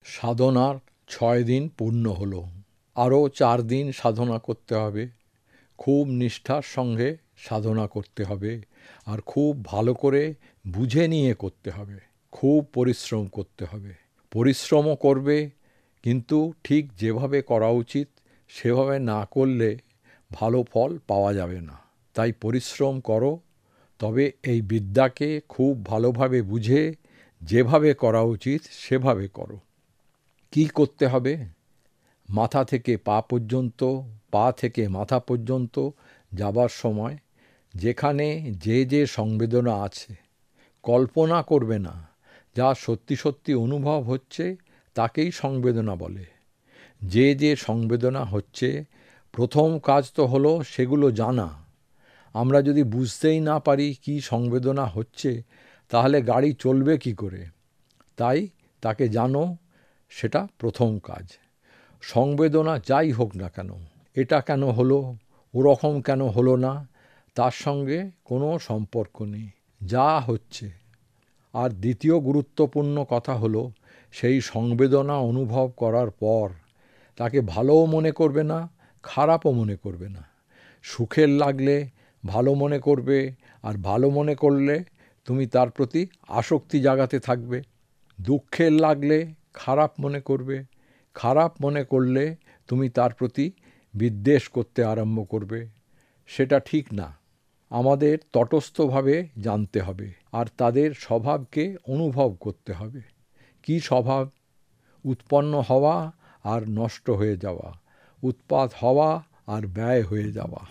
সাধনার ৬ দিন পূর্ণ হলো। আরও ৪ দিন সাধনা করতে হবে। খুব নিষ্ঠার সঙ্গে সাধনা করতে হবে, আর খুব ভালো করে বুঝে নিয়ে করতে হবে। খুব পরিশ্রম করতে হবে। পরিশ্রমও করবে, কিন্তু ঠিক যেভাবে করা উচিত সেভাবে না করলে ভালো ফল পাওয়া যাবে না। তাই পরিশ্রম করো, তবে এই বিদ্যাকে খুব ভালোভাবে বুঝে যেভাবে করা উচিত সেভাবে করো। কি করতে হবে? মাথা থেকে পা পর্যন্ত, পা থেকে মাথা পর্যন্ত যাবার সময় যেখানে যে যে সংবেদনা আছে, কল্পনা করবে না, যা সত্যি সত্যি অনুভব হচ্ছে তাকেই সংবেদনা বলে। যে যে সংবেদনা হচ্ছে, প্রথম কাজ তো হলো সেগুলো জানা। আমরা যদি বুঝতেই না পারি কি সংবেদনা হচ্ছে, তাহলে গাড়ি চলবে কি করে? তাই তাকে জানো, সেটা প্রথম কাজ। সংবেদনা যাই হোক না কেন, এটা কেন হলো, ওরকম কেন হলো না, তার সঙ্গে কোনো সম্পর্ক নেই, যা হচ্ছে। আর দ্বিতীয় গুরুত্বপূর্ণ কথা হলো, সেই সংবেদনা অনুভব করার পর তাকে ভালোও মনে করবে না, খারাপও মনে করবে না। সুখের লাগলে ভালো মনে করবে, আর ভালো মনে করলে তুমি তার প্রতি আসক্তি জাগাতে থাকবে। দুঃখের লাগলে খারাপ মনে করবে, খারাপ মনে করলে তুমি তার প্রতি বিদ্বেষ করতে আরম্ভ করবে। সেটা ঠিক না। আমাদের তটস্থভাবে জানতে হবে, আর তাদের স্বভাবকে অনুভব করতে হবে। কি স্বভাব? উৎপন্ন হওয়া আর নষ্ট হয়ে যাওয়া, উৎপাত হওয়া আর ব্যয় হয়ে যাওয়া।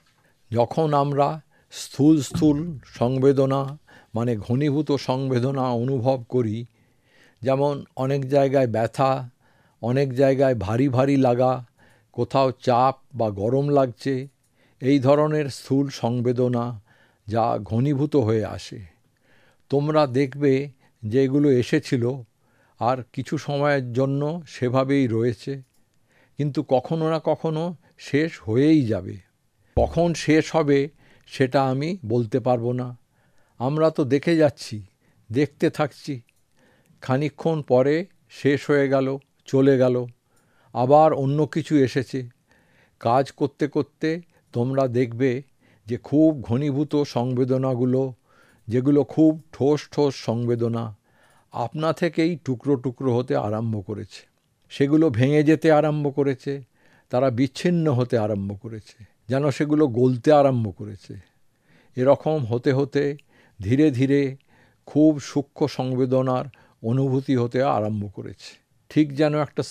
যখন আমরা স্থূল স্থূল সংবেদনা মানে ঘনীভূত সংবেদনা অনুভব করি, যেমন অনেক জায়গায় ব্যথা, অনেক জায়গায় ভারী ভারী লাগা, কোথাও চাপ বা গরম লাগছে, এই ধরনের স্থূল সংবেদনা যা ঘনীভূত হয়ে আসে, তোমরা দেখবে যে এগুলো এসেছিল আর কিছু সময়ের জন্য সেভাবেই রয়েছে, কিন্তু কখনো না কখনো শেষ হয়েই যাবে। কখন শেষ হবে সেটা আমি বলতে পারবো না। আমরা তো দেখে যাচ্ছি, দেখতে থাকছি, খানিকক্ষণ পরে শেষ হয়ে গেল, চলে গেল, আবার অন্য কিছু এসেছে। কাজ করতে করতে তোমরা দেখবে যে খুব ঘনীভূত সংবেদনাগুলো, যেগুলো খুব ঠোস ঠোস সংবেদনা, আপনা থেকেই টুকরো টুকরো হতে আরম্ভ করেছে। সেগুলো ভেঙে যেতে আরম্ভ করেছে, তারা বিচ্ছিন্ন হতে আরম্ভ করেছে, যেন সেগুলো গলতে আরম্ভ করেছে। এরকম হতে হতে ধীরে ধীরে খুব সূক্ষ্ম সংবেদনার অনুভূতি হতে আরম্ভ করেছে। ঠিক যেন একটা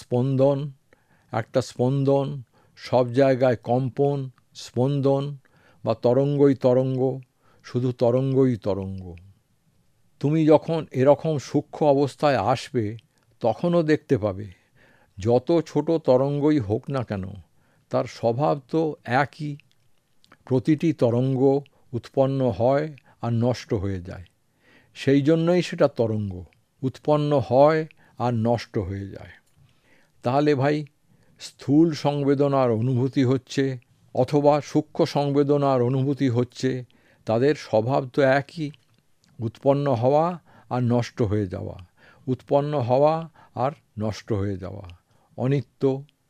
স্পন্দন, সব জায়গায় কম্পন, স্পন্দন বা তরঙ্গই তরঙ্গ, শুধু তরঙ্গই তরঙ্গ। তুমি যখন এরকম সূক্ষ্ম অবস্থায় আসবে, তখনও দেখতে পাবে যত ছোট তরঙ্গই হোক না কেন, তার স্বভাব তো একই। প্রতিটি তরঙ্গ উৎপন্ন হয় আর নষ্ট হয়ে যায়, সেই জন্যই সেটা তরঙ্গ। উৎপন্ন হয় আর নষ্ট হয়ে যায়। তাহলে ভাই, স্থূল সংবেদনার অনুভূতি হচ্ছে অথবা সূক্ষ্ম সংবেদনার অনুভূতি হচ্ছে, তাদের স্বভাব তো একই, উৎপন্ন হওয়া আর নষ্ট হয়ে যাওয়া, উৎপন্ন হওয়া আর নষ্ট হয়ে যাওয়া। অনিত্য,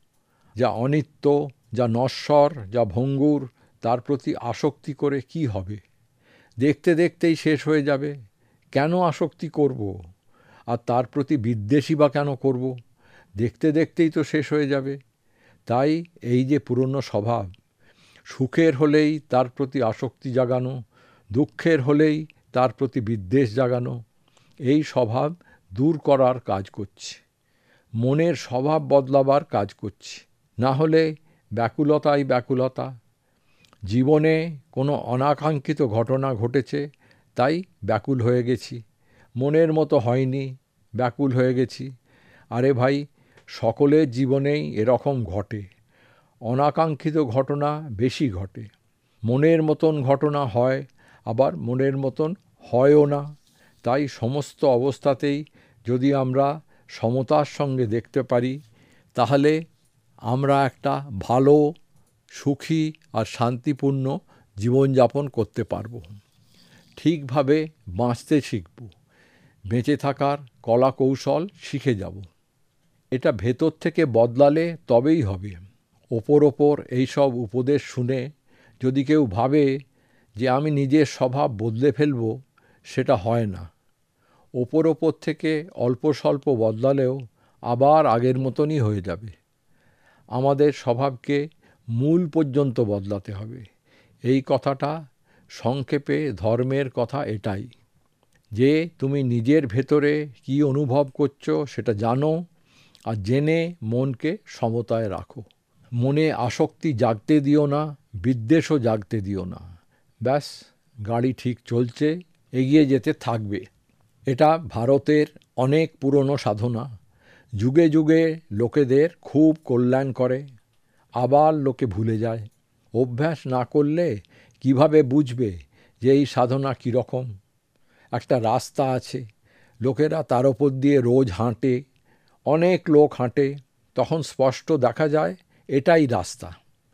যা নশ্বর, যা ভঙ্গুর, তার প্রতি আসক্তি করে কি হবে? দেখতে দেখতেই শেষ হয়ে যাবে। কেন আসক্তি করব? আর তার প্রতি বিদ্বেষই বা কেন করব? দেখতে দেখতেই তো শেষ হয়ে যাবে। তাই এই যে পুরনো স্বভাব, সুখের হলেই তার প্রতি আসক্তি জাগানো, দুঃখের হলেই তার প্রতি বিদ্বেষ জাগানো, এই স্বভাব দূর করার কাজ করছি, মনের স্বভাব বদলাবার কাজ করছি। না হলে ব্যাকুলতাই ব্যাকুলতা। জীবনে কোনো অনাকাঙ্ক্ষিত ঘটনা ঘটেছে, তাই ব্যাকুল হয়ে গেছি, মনের মতো হয়নি, ব্যাকুল হয়ে গেছি। আরে ভাই, সকলের জীবনেই এরকম ঘটে। অনাকাঙ্ক্ষিত ঘটনা বেশি ঘটে। মনের মতন ঘটনা হয়, আবার মনের মতন হয়ও না। তাই সমস্ত অবস্থাতেই যদি আমরা সমতার সঙ্গে দেখতে পারি, তাহলে আমরা একটা ভালো, সুখী আর শান্তিপূর্ণ জীবনযাপন করতে পারব। ঠিকভাবে বাঁচতে শিখব, বেঁচে থাকার কলা কৌশল শিখে যাব। এটা ভেতর থেকে বদলালে তবেই হবে। ওপর এইসব উপদেশ শুনে যদি কেউ ভাবে যে আমি নিজের স্বভাব বদলে ফেলব, সেটা হয় না। ওপর থেকে অল্প স্বল্প বদলালেও আবার আগের মতনই হয়ে যাবে। আমাদের স্বভাবকে মূল পর্যন্ত বদলাতে হবে। এই কথাটা সংক্ষেপে ধর্মের কথা এটাই, যে তুমি নিজের ভেতরে কি অনুভব করছো সেটা জানো, আর জেনে মনকে সমতায় রাখো। মনে আসক্তি জাগতে দিও না, বিদ্বেষও জাগতে দিও না। ব্যাস, গাড়ি ঠিক চলছে, এগিয়ে যেতে থাকবে। এটা ভারতের অনেক পুরনো সাধনা। যুগে যুগে লোকেদের খুব কল্যাণ করে, আবার লোকে ভুলে যায়। অভ্যাস না করলে কিভাবে বুঝবে যে এই সাধনা কীরকম? একটা রাস্তা আছে, লোকেরা তার ওপর দিয়ে রোজ হাঁটে, অনেক লোক হাঁটে, তখন স্পষ্ট দেখা যায় এটাই রাস্তা।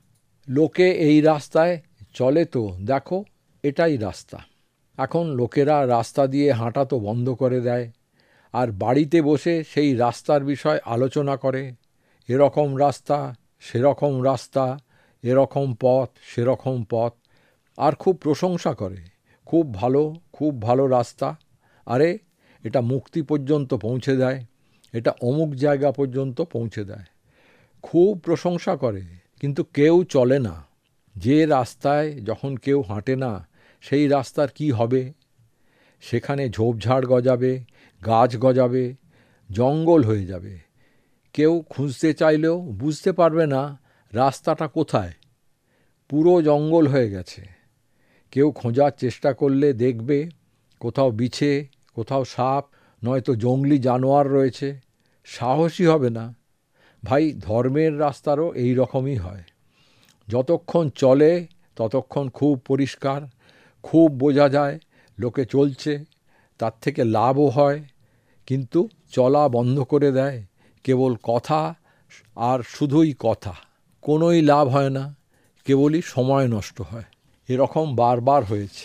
লোকে এই রাস্তায় চলে, তো দেখো এটাই রাস্তা। এখন লোকেরা রাস্তা দিয়ে হাঁটা তো বন্ধ করে দেয়, আর বাড়িতে বসে সেই রাস্তার বিষয় আলোচনা করে। এরকম রাস্তা, সেরকম রাস্তা, এরকম পথ, সেরকম পথ, আর খুব প্রশংসা করে। খুব ভালো, খুব ভালো রাস্তা, আরে এটা মুক্তি পর্যন্ত পৌঁছে দেয়, এটা অমুক জায়গা পর্যন্ত পৌঁছে দেয়। খুব প্রশংসা করে, কিন্তু কেউ চলে না। যে রাস্তায় যখন কেউ হাঁটে না, সেই রাস্তার কি হবে? সেখানে ঝোপঝাড় গজাবে, গাছ গজাবে, জঙ্গল হয়ে যাবে। কেউ খুঁজতে চাইলেও বুঝতে পারবে না রাস্তাটা কোথায়, পুরো জঙ্গল হয়ে গেছে। কেউ খোঁজার চেষ্টা করলে দেখবে কোথাও বিছে, কোথাও সাপ, নয়তো জঙ্গলি জানোয়ার রয়েছে, সাহসী হবে না। ভাই, ধর্মের রাস্তারও এই রকমই হয়। যতক্ষণ চলে ততক্ষণ খুব পরিষ্কার, খুব বোঝা যায় লোকে চলছে, তার থেকে লাভও হয়। কিন্তু চলা বন্ধ করে দেয়, কেবল কথা আর শুধুই কথা, কোনোই লাভ হয় না, কেবলই সময় নষ্ট হয়। এরকম বারবার হয়েছে।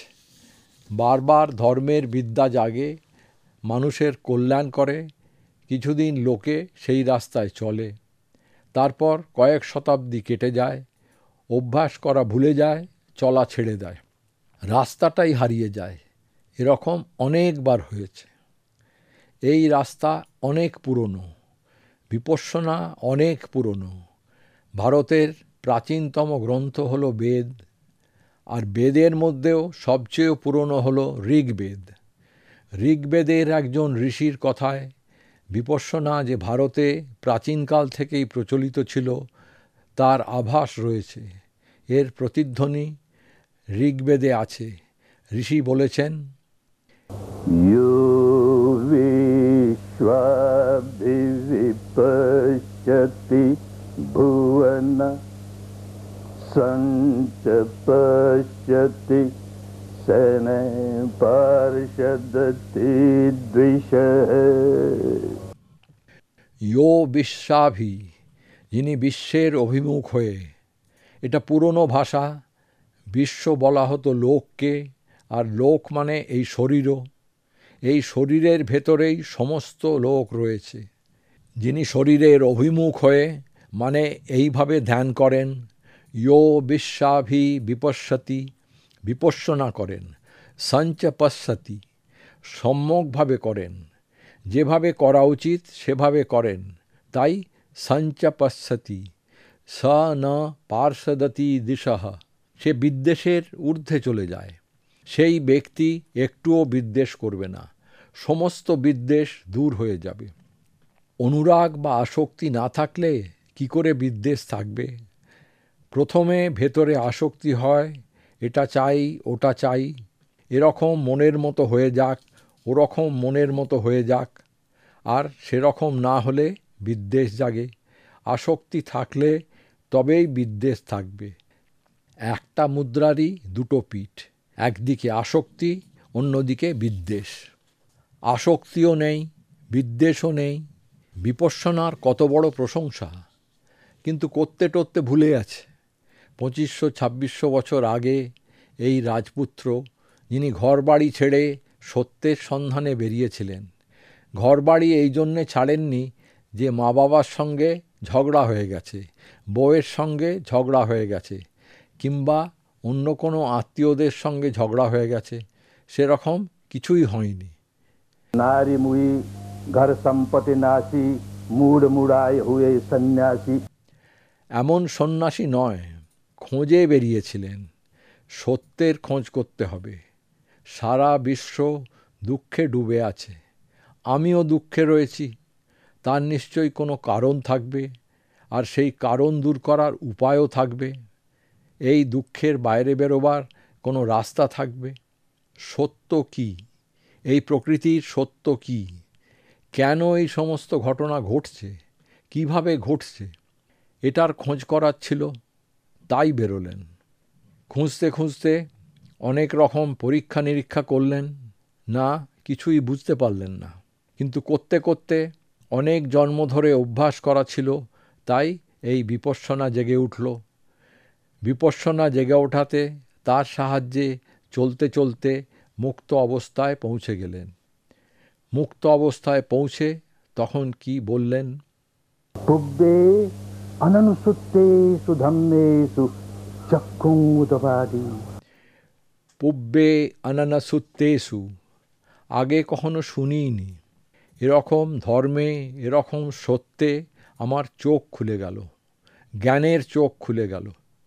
বারবার ধর্মের বিদ্যা জাগে, মানুষের কল্যাণ করে, কিছুদিন লোকে সেই রাস্তায় চলে, তারপর কয়েক শতাব্দী কেটে যায়, অভ্যাস করা ভুলে যায়, চলা ছেড়ে দেয়, রাস্তাটাই হারিয়ে যায়। এরকম অনেকবার হয়েছে। এই রাস্তা অনেক পুরনো, বিপশ্যনা অনেক পুরনো। ভারতের প্রাচীনতম গ্রন্থ হলো বেদ, আর বেদের মধ্যেও সবচেয়ে পুরনো হলো ঋগ্বেদ। ঋগ্বেদের একজন ঋষির কথায় বিপশ্যনা যে ভারতে প্রাচীনকাল থেকেই প্রচলিত ছিল তার আভাস রয়েছে। এর প্রতিধ্বনি ঋগ্বেদে আছে। ঋষি বলেছেন, यो विश्वाभिविपश्यति भुवन सञ्च पश्यति शनै पार्षदति द्विषः। ইয়ো বিশ্বাভি, যিনি বিশ্বের অভিমুখ হয়ে। এটা পুরনো ভাষা। বিশ্ব বলা হতো লোককে, আর লোক মানে এই শরীরও। এই শরীরের ভেতরেই সমস্ত লোক রয়েছে। যিনি শরীরের অভিমুখ হয়ে, মানে এইভাবে ধ্যান করেন, ইয়ো বিশ্বাভি বিপশ্যতি, বিপশ্যনা করেন, সঞ্চ পশ্যতি, সম্যকভাবে করেন, যেভাবে করা উচিত সেভাবে করেন, তাই সঞ্চ পশ্যতি। স ন পার্ষদতি দিশঃ, সে বিদ্বেষের ঊর্ধ্বে চলে যায়। সেই ব্যক্তি একটুও বিদ্বেষ করবে না, সমস্ত বিদ্বেষ দূর হয়ে যাবে। অনুরাগ বা আসক্তি না থাকলে কি করে বিদ্বেষ থাকবে? প্রথমে ভেতরে আসক্তি হয়, এটা চাই, ওটা চাই, এরকম মনের মতো হয়ে যাক, ওরকম মনের মতো হয়ে যাক, আর সেরকম না হলে বিদ্বেষ জাগে। আসক্তি থাকলে তবেই বিদ্বেষ থাকবে। একটা মুদ্রারই দুটো পিঠ, একদিকে আসক্তি, অন্যদিকে বিদ্বেষ। আসক্তিও নেই, বিদ্বেষও নেই, বিপশ্যনার কত বড় প্রশংসা, কিন্তু করতে টরতে ভুলে আছে। 2500-2600 বছর আগে এই রাজপুত্র, যিনি ঘরবাড়ি ছেড়ে সত্যের সন্ধানে বেরিয়েছিলেন, ঘরবাড়ি এই জন্যে ছাড়েননি যে মা বাবার সঙ্গে ঝগড়া হয়ে গেছে, বউয়ের সঙ্গে ঝগড়া হয়ে গেছে, কিংবা অন্য কোনো আত্মীয়দের সঙ্গে ঝগড়া হয়ে গেছে, সেরকম কিছুই হয়নি। नारी मुई घर संपत्ति नासी मूड मुड़ाए हुए सन्यासी। এমন সন্ন্যাসী নয়, খোঁজে বেরিয়েছিলেন। সত্যের খোঁজ করতে হবে। সারা বিশ্ব দুঃখে ডুবে আছে, আমিও দুঃখে রয়েছি। তার নিশ্চয়ই কোনো কারণ থাকবে, আর সেই কারণ দূর করার উপায়ও থাকবে। এই দুঃখের বাইরে বেরোবার কোনো রাস্তা থাকবে। সত্য কি? এই প্রকৃতির সত্য কি? কেন এই সমস্ত ঘটনা ঘটছে? কিভাবে ঘটছে? এটার খোঁজ করার ছিল, তাই বেরোলেন। খুঁজতে খুঁজতে অনেক রকম পরীক্ষা নিরীক্ষা করলেন, না কিছুই বুঝতে পারলেন না। কিন্তু করতে করতে অনেক জন্ম ধরে অভ্যাস করা ছিল, তাই এই বিপশ্বনা জেগে উঠল। বিপশ্বনা জেগে ওঠাতে তার সাহায্যে চলতে চলতে মুক্ত অবস্থায় পৌঁছে গেলেন। মুক্ত অবস্থায় পৌঁছে তখন কি বললেন? पुब्बे अननुसुत्तेषु धम्मेषु चक्षुं उतपादि। পুব্বে অননসুত্তেষু, আগে কখনো শুনিনি। এরকম ধর্মে, এরকম সত্যে আমার চোখ খুলে গেল, জ্ঞানের চোখ খুলে গেল।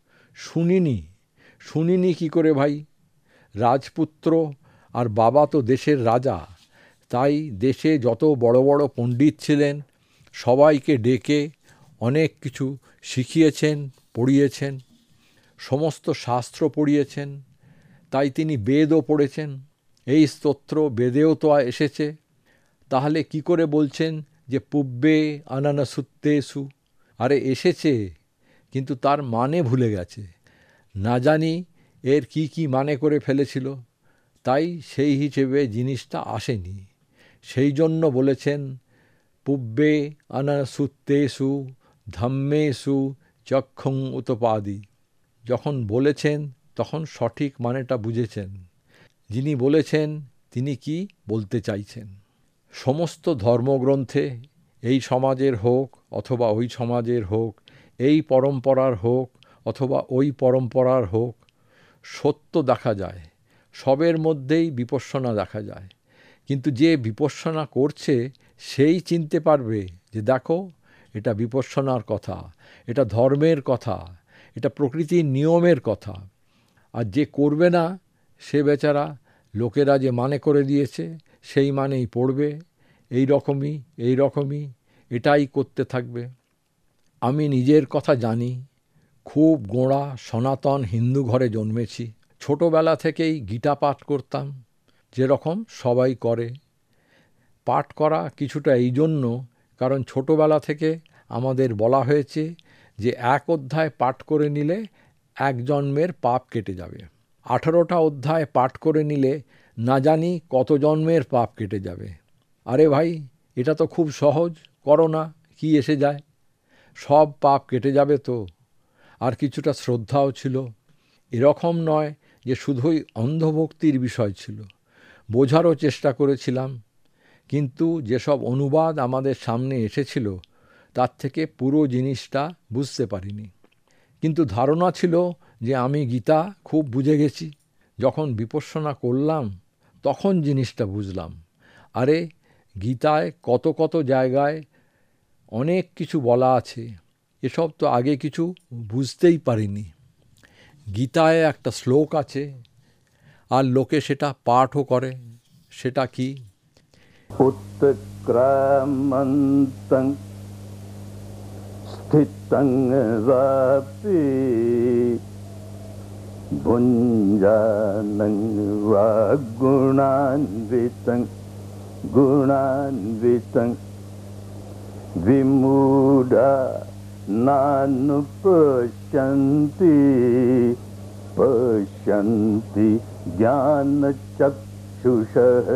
শুনিনি কি করে ভাই? রাজপুত্র আর বাবা তো দেশের রাজা, তাই দেশে যত বড় বড় পণ্ডিত ছিলেন সবাইকে ডেকে অনেক কিছু শিখিয়েছেন, পড়িয়েছেন, সমস্ত শাস্ত্র পড়িয়েছেন। তাই তিনি বেদও পড়েছেন। এই স্তোত্র বেদেও তো এসেছে। তাহলে কি করে বলছেন যে পুব্বে অননসুত্তেষু? আরে এসেছে, কিন্তু তার মানে ভুলে গেছে। না জানি এর কি কি মানে করে ফেলেছিল, তাই সেই হিসেবে জিনিসটা আসেনি। সেই জন্য বলেছেন পুব্বে অননসুত্তেষু ধম্মেষু চক্ষুং উতপাদি। যখন বলেছেন তখন সঠিক মানেটা বুঝেছেন। যিনি বলেছেন তিনি কি বলতে চাইছেন। সমস্ত ধর্মগ্রন্থে, এই সমাজের হোক অথবা ওই সমাজের হোক, এই পরম্পরার হোক অথবা ওই পরম্পরার হোক, সত্য দেখা যায়। সবের মধ্যেই বিপশ্বনা দেখা যায়। কিন্তু যে বিপশ্বনা করছে সেই চিনতে পারবে যে দেখো, এটা বিপশ্বনার কথা, এটা ধর্মের কথা, এটা প্রকৃতির নিয়মের কথা। আর যে করবে না, সে বেচারা লোকেরা যে মানে করে দিয়েছে সেই মানেই পড়বে, এই রকমই এটাই করতে থাকবে। আমি নিজের কথা জানি, খুব গোঁড়া সনাতন হিন্দু ঘরে জন্মেছি। ছোটবেলা থেকেই গীতা পাঠ করতাম, যেরকম সবাই করে। পাঠ করা কিছুটা এই জন্য, কারণ ছোটবেলা থেকে আমাদের বলা হয়েছে যে 1 অধ্যায় পাঠ করে নিলে 1 জন্মের পাপ কেটে যাবে। 18টা অধ্যায় পাঠ করে নিলে না জানি কত জন্মের পাপ কেটে যাবে। আরে ভাই, এটা তো খুব সহজ, করো না, কি এসে যায়? সব পাপ কেটে যাবে তো। আর কিছুটা শ্রদ্ধাও ছিল। এরকম নয় যে শুধুই অন্ধভক্তির বিষয় ছিল, বোঝারও চেষ্টা করেছিলাম। কিন্তু যেসব অনুবাদ আমাদের সামনে এসেছিল তার থেকে পুরো জিনিসটা বুঝতে পারিনি। কিন্তু ধারণা ছিল যে আমি গীতা খুব বুঝে গেছি। যখন বিপশ্বনা করলাম তখন জিনিসটা বুঝলাম। আরে গীতায় কত কত জায়গায় অনেক কিছু বলা আছে, এসব তো আগে কিছু বুঝতেই পারিনি। গীতায় একটা শ্লোক আছে, আর লোকে সেটা পাঠও করে। সেটা কি? उत्क्रामन्तं स्थितं वापि भुञ्जानं वा गुणान्वितं विमूढा नानुपश्यन्ति पश्यन्ति ज्ञानचक्षुषः।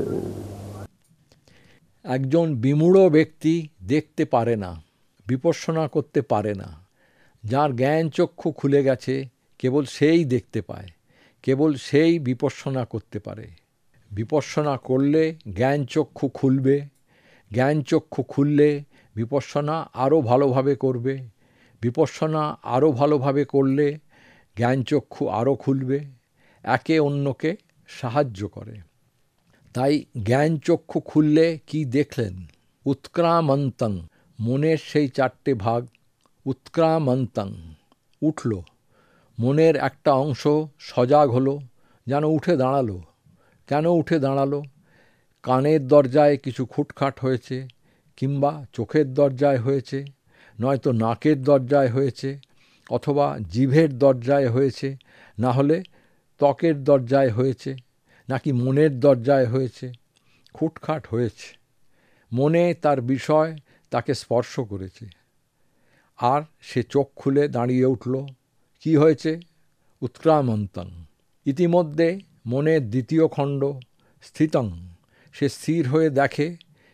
একজন বিমূঢ় ব্যক্তি দেখতে পারে না, বিপশ্বনা করতে পারে না। যার জ্ঞান চক্ষু খুলে গেছে কেবল সেই দেখতে পায়, কেবল সেই বিপশ্বনা করতে পারে। বিপশ্বনা করলে জ্ঞান চক্ষু খুলবে, জ্ঞান চক্ষু খুললে বিপশ্যনা আরও ভালোভাবে করবে। বিপশ্যনা আরও ভালোভাবে করলে জ্ঞানচক্ষু আরও খুলবে, একে অন্যকে সাহায্য করে। তাই জ্ঞানচক্ষু খুললে কি দেখলেন? উৎক্রামন্তং, মনের সেই 4টে ভাগ, উৎক্রামন্তং, উঠল। মনের একটা অংশ সজাগ হলো, যেন উঠে দাঁড়ালো। কেন উঠে দাঁড়ালো? কানের দরজায় কিছু খুটখাট হয়েছে, কিংবা চোখের দরজায় হয়েছে, নয়তো নাকের দরজায় হয়েছে, অথবা জিভের দরজায় হয়েছে, না হলে ত্বকের দরজায় হয়েছে, নাকি মনের দরজায় হয়েছে। খুটখাট হয়েছে, মনে তার বিষয় তাকে স্পর্শ করেছে, আর সে চোখ খুলে দাঁড়িয়ে উঠল। কি হয়েছে? উৎক্রামন্তং। ইতিমধ্যে মনের দ্বিতীয় খণ্ড স্থিতং, সে স্থির হয়ে দেখে।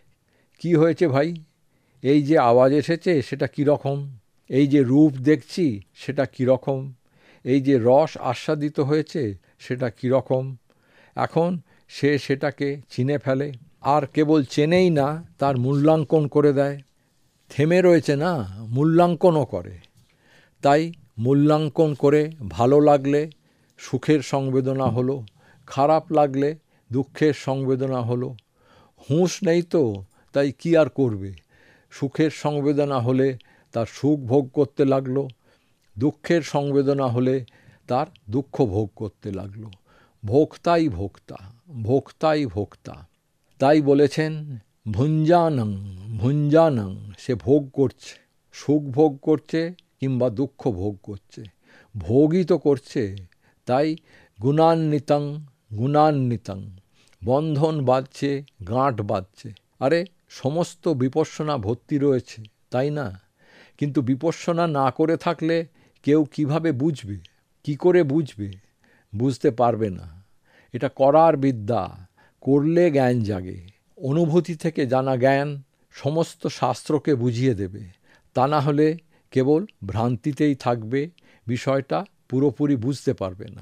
কি হয়েছে ভাই? এই যে আওয়াজ এসেছে সেটা কীরকম? এই যে রূপ দেখছি সেটা কীরকম? এই যে রস আস্বাদিত হয়েছে সেটা কীরকম? এখন সে সেটাকে চিনে ফেলে, আর কেবল চেনেই না, তার মূল্যাঙ্কন করে দেয়। থেমে রয়েছে না, মূল্যাঙ্কনও করে। তাই মূল্যাঙ্কন করে ভালো লাগলে সুখের সংবেদনা হলো, খারাপ লাগলে দুঃখের সংবেদনা হলো। হুঁশ নেই তো, তাই কি আর করবে? সুখের সংবেদনা হলে তার সুখ ভোগ করতে লাগলো, দুঃখের সংবেদনা হলে তার দুঃখ ভোগ করতে লাগলো। ভোক্তাই ভোক্তা, ভোক্তাই ভোক্তা। তাই বলেছেন ভুঞ্জানং, ভুঞ্জানং, সে ভোগ করছে, সুখ ভোগ করছে কিংবা দুঃখ ভোগ করছে, ভোগই তো করছে। তাই গুণান্বিতং, গুণান্বিতং, বন্ধন বাঁধছে, গাঁট বাঁধছে। আরে সমস্ত বিপশ্যনা ভর্তি রয়েছে, তাই না? কিন্তু বিপশ্যনা না করে থাকলে কেউ কিভাবে বুঝবে? কি করে বুঝবে? বুঝতে পারবে না। এটা করার বিদ্যা, করলে জ্ঞান জাগে। অনুভূতি থেকে জানা জ্ঞান সমস্ত শাস্ত্রকে বুঝিয়ে দেবে। তা না হলে কেবল ভ্রান্তিতেই থাকবে, বিষয়টা পুরোপুরি বুঝতে পারবে না।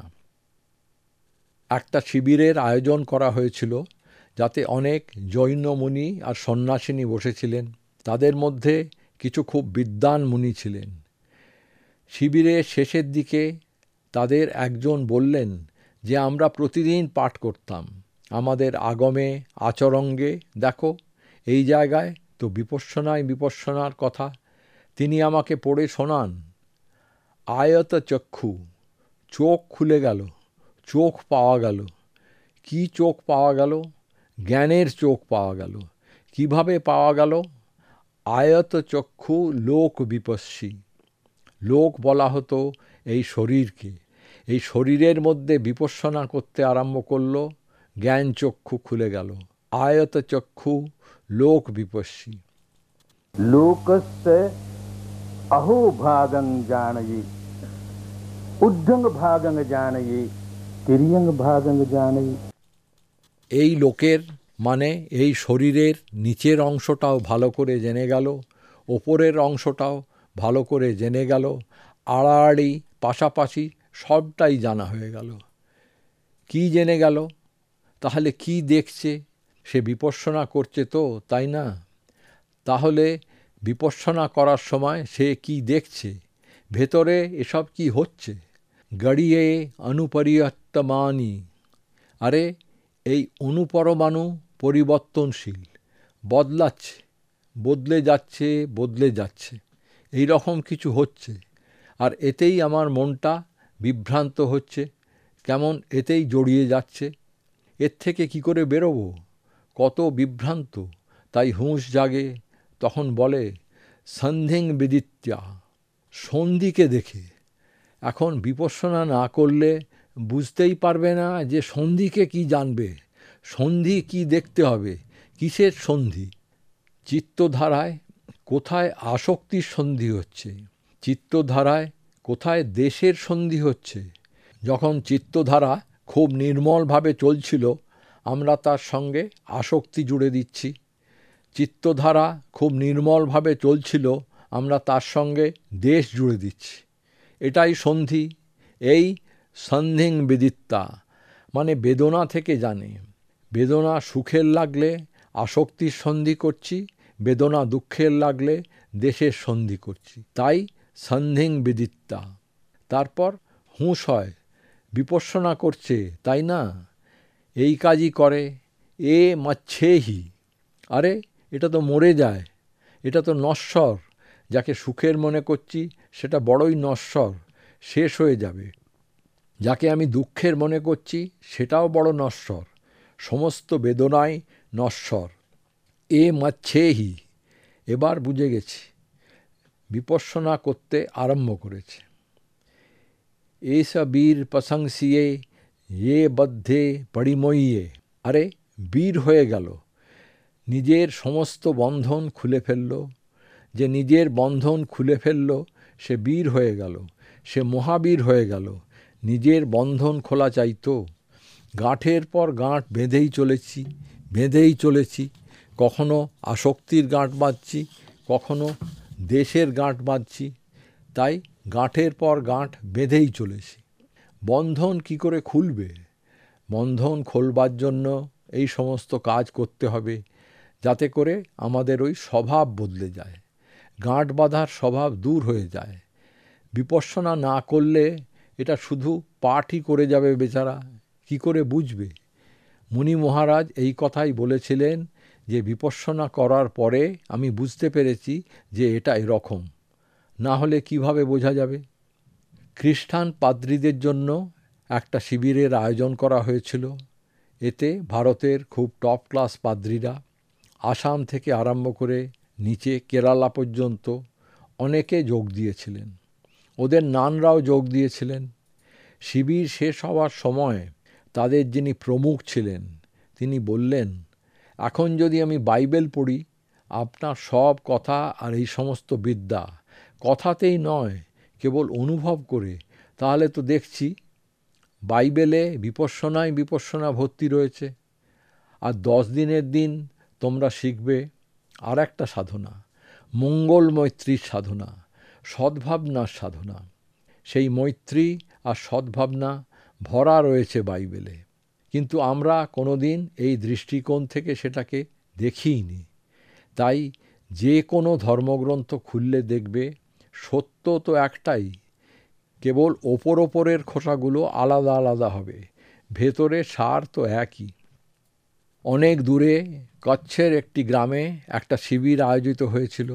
একটা শিবিরের আয়োজন করা হয়েছিল, যাতে অনেক জৈন মুনি আর সন্ন্যাসিনী বসেছিলেন। তাদের মধ্যে কিছু খুব বিদ্বান মুনি ছিলেন। শিবিরের শেষের দিকে তাদের একজন বললেন যে আমরা প্রতিদিন পাঠ করতাম, আমাদের আগমে আচরঙ্গে দেখো এই জায়গায় তো বিপশ্যনায় বিপশ্যনার কথা। তিনি আমাকে পড়ে শোনান। আয়ত চক্ষু, চোখ খুলে গেল, চোখ পাওয়া গেল। কি চোখ পাওয়া গেল? জ্ঞানের চোখ পাওয়া গেল। কিভাবে পাওয়া গেল? আয়ত চক্ষু লোক বিপস্সী। লোক বলা হতো এই শরীরকে। এই শরীরের মধ্যে বিপশ্যনা করতে আরম্ভ করলো, জ্ঞান চক্ষু খুলে গেল। আয়ত চক্ষু লোক বিপস্সী। लोकस्य अहो भागं जानये, उद्धंग भागं जानये, तिर्यंग भागं जानये। এই লোকের মানে এই শরীরের নিচের অংশটাও ভালো করে জেনে গেল, ওপরের অংশটাও ভালো করে জেনে গেল, আড়াআড়ি পাশাপাশি সবটাই জানা হয়ে গেল। কি জেনে গেল? তাহলে কি দেখছে? সে বিপশ্যনা করছে তো, তাই না? তাহলে বিপশ্যনা করার সময় সে কি দেখছে? ভেতরে এসব কি হচ্ছে? গড়িয়ে অনুপরিয়ত্তমানি। আরে এই অনুপরমাণু পরিবর্তনশীল, বদলাচ্ছে, বদলে যাচ্ছে, বদলে যাচ্ছে, এই রকম কিছু হচ্ছে। আর এতেই আমার মনটা বিভ্রান্ত হচ্ছে, কেমন এতেই জড়িয়ে যাচ্ছে। এর থেকে কি করে বেরোবো? কত বিভ্রান্ত। তাই হুঁশ জাগে, তখন বলে সন্ধিং বিদিত্যা, সন্ধিকে দেখে। এখন বিপশ্যনা না করলে বুঝতেই পারবে না যে সন্ধিকে কি জানবে, সন্ধি কি দেখতে হবে, কিসের সন্ধি। চিত্তধারায় কোথায় আসক্তির সন্ধি হচ্ছে, চিত্তধারায় কোথায় দেশের সন্ধি হচ্ছে। যখন চিত্তধারা খুব নির্মলভাবে চলছিল, আমরা তার সঙ্গে আসক্তি জুড়ে দিচ্ছি। চিত্তধারা খুব নির্মলভাবে চলছিল, আমরা তার সঙ্গে দেশ জুড়ে দিচ্ছি। এটাই সন্ধি। এই সন্ধিং বিদিত্তা মানে বেদনা থেকে জানে। বেদনা সুখের লাগলে আসক্তির সন্ধি করছি, বেদনা দুঃখের লাগলে দেশের সন্ধি করছি, তাই সন্ধিং বিদিত্তা। তারপর হুঁশ হয়, বিপশ্যনা করছে, তাই না? এই কাজই করে, এ মচ্ছেহি। আরে এটা তো মরে যায়, এটা তো নশ্বর। যাকে সুখের মনে করছি সেটা বড়ই নশ্বর, শেষ হয়ে যাবে। যাকে আমি দুঃখের মনে করছি সেটাও বড় নশ্বর, সমস্ত বেদনাই নশ্বর। এ মচ্ছেহি। এবার বুঝে গেছি, বিপশ্যনা করতে আরম্ভ করেছে। এসা বীর প্রশংসিয়ে ये বদ্ধে পরিময়ীয়ে। আরে বীর হয়ে গেল, নিজের সমস্ত বন্ধন খুলে ফেলল। যে নিজের বন্ধন খুলে ফেলল সে বীর হয়ে গেল, সে মহাবীর হয়ে গেল। নিজের বন্ধন খোলা চাইতো। গাঁঠের পর গাঁঠ বেঁধেই চলেছি। কখনো আসক্তির গাঁঠ বাঁধছি, কখনো দেশের গাঁঠ বাঁধছি। তাই গাঁঠের পর গাঁঠ বেঁধেই চলেছি। বন্ধন কি করে খুলবে? বন্ধন খোলবার জন্য এই সমস্ত কাজ করতে হবে, যাতে করে আমাদের ওই স্বভাব বদলে যায়, গাঁঠ বাঁধার স্বভাব দূর হয়ে যায়। বিপশ্যনা না করলে এটা শুধু পাঠই করে যাবে বেচারা, কি করে বুঝবে? মুনি মহারাজ এই কথাই বলেছিলেন যে বিপশ্যনা করার পরে আমি বুঝতে পেরেছি যে এটা এরকম, না হলে কিভাবে বোঝা যাবে? খ্রিস্টান পাদ্রীদের জন্য একটা শিবিরের আয়োজন করা হয়েছিল। এতে ভারতের খুব টপ ক্লাস পাদ্রীরা, আসাম থেকে আরম্ভ করে নিচে কেরালা পর্যন্ত অনেকে যোগ দিয়েছিলেন। ওদের নানরাও যোগ দিয়েছিলেন। শিবির শেষ হওয়ার সময় তাদের যিনি প্রমুখ ছিলেন তিনি বললেন, এখন যদি আমি বাইবেল পড়ি, আপনার সব কথা আর এই সমস্ত বিদ্যা কথাতেই নয় কেবল অনুভব করে, তাহলে তো দেখছি বাইবেলে বিপশ্যনা ভর্তি রয়েছে। আর 10 দিনের দিন তোমরা শিখবে আর একটা সাধনা, মঙ্গল মৈত্রীর সাধনা, সদ্ভাবনার সাধনা। সেই মৈত্রী আর সদ্ভাবনা ভরা রয়েছে বাইবেলে, কিন্তু আমরা কোনোদিন এই দৃষ্টিকোণ থেকে সেটাকে দেখিইনি। তাই যে কোনো ধর্মগ্রন্থ খুললে দেখবে সত্য তো একটাই, কেবল ওপরের খোসাগুলো আলাদা আলাদা হবে, ভেতরে সার তো একই। অনেক দূরে কচ্ছের একটি গ্রামে একটা শিবির আয়োজিত হয়েছিল।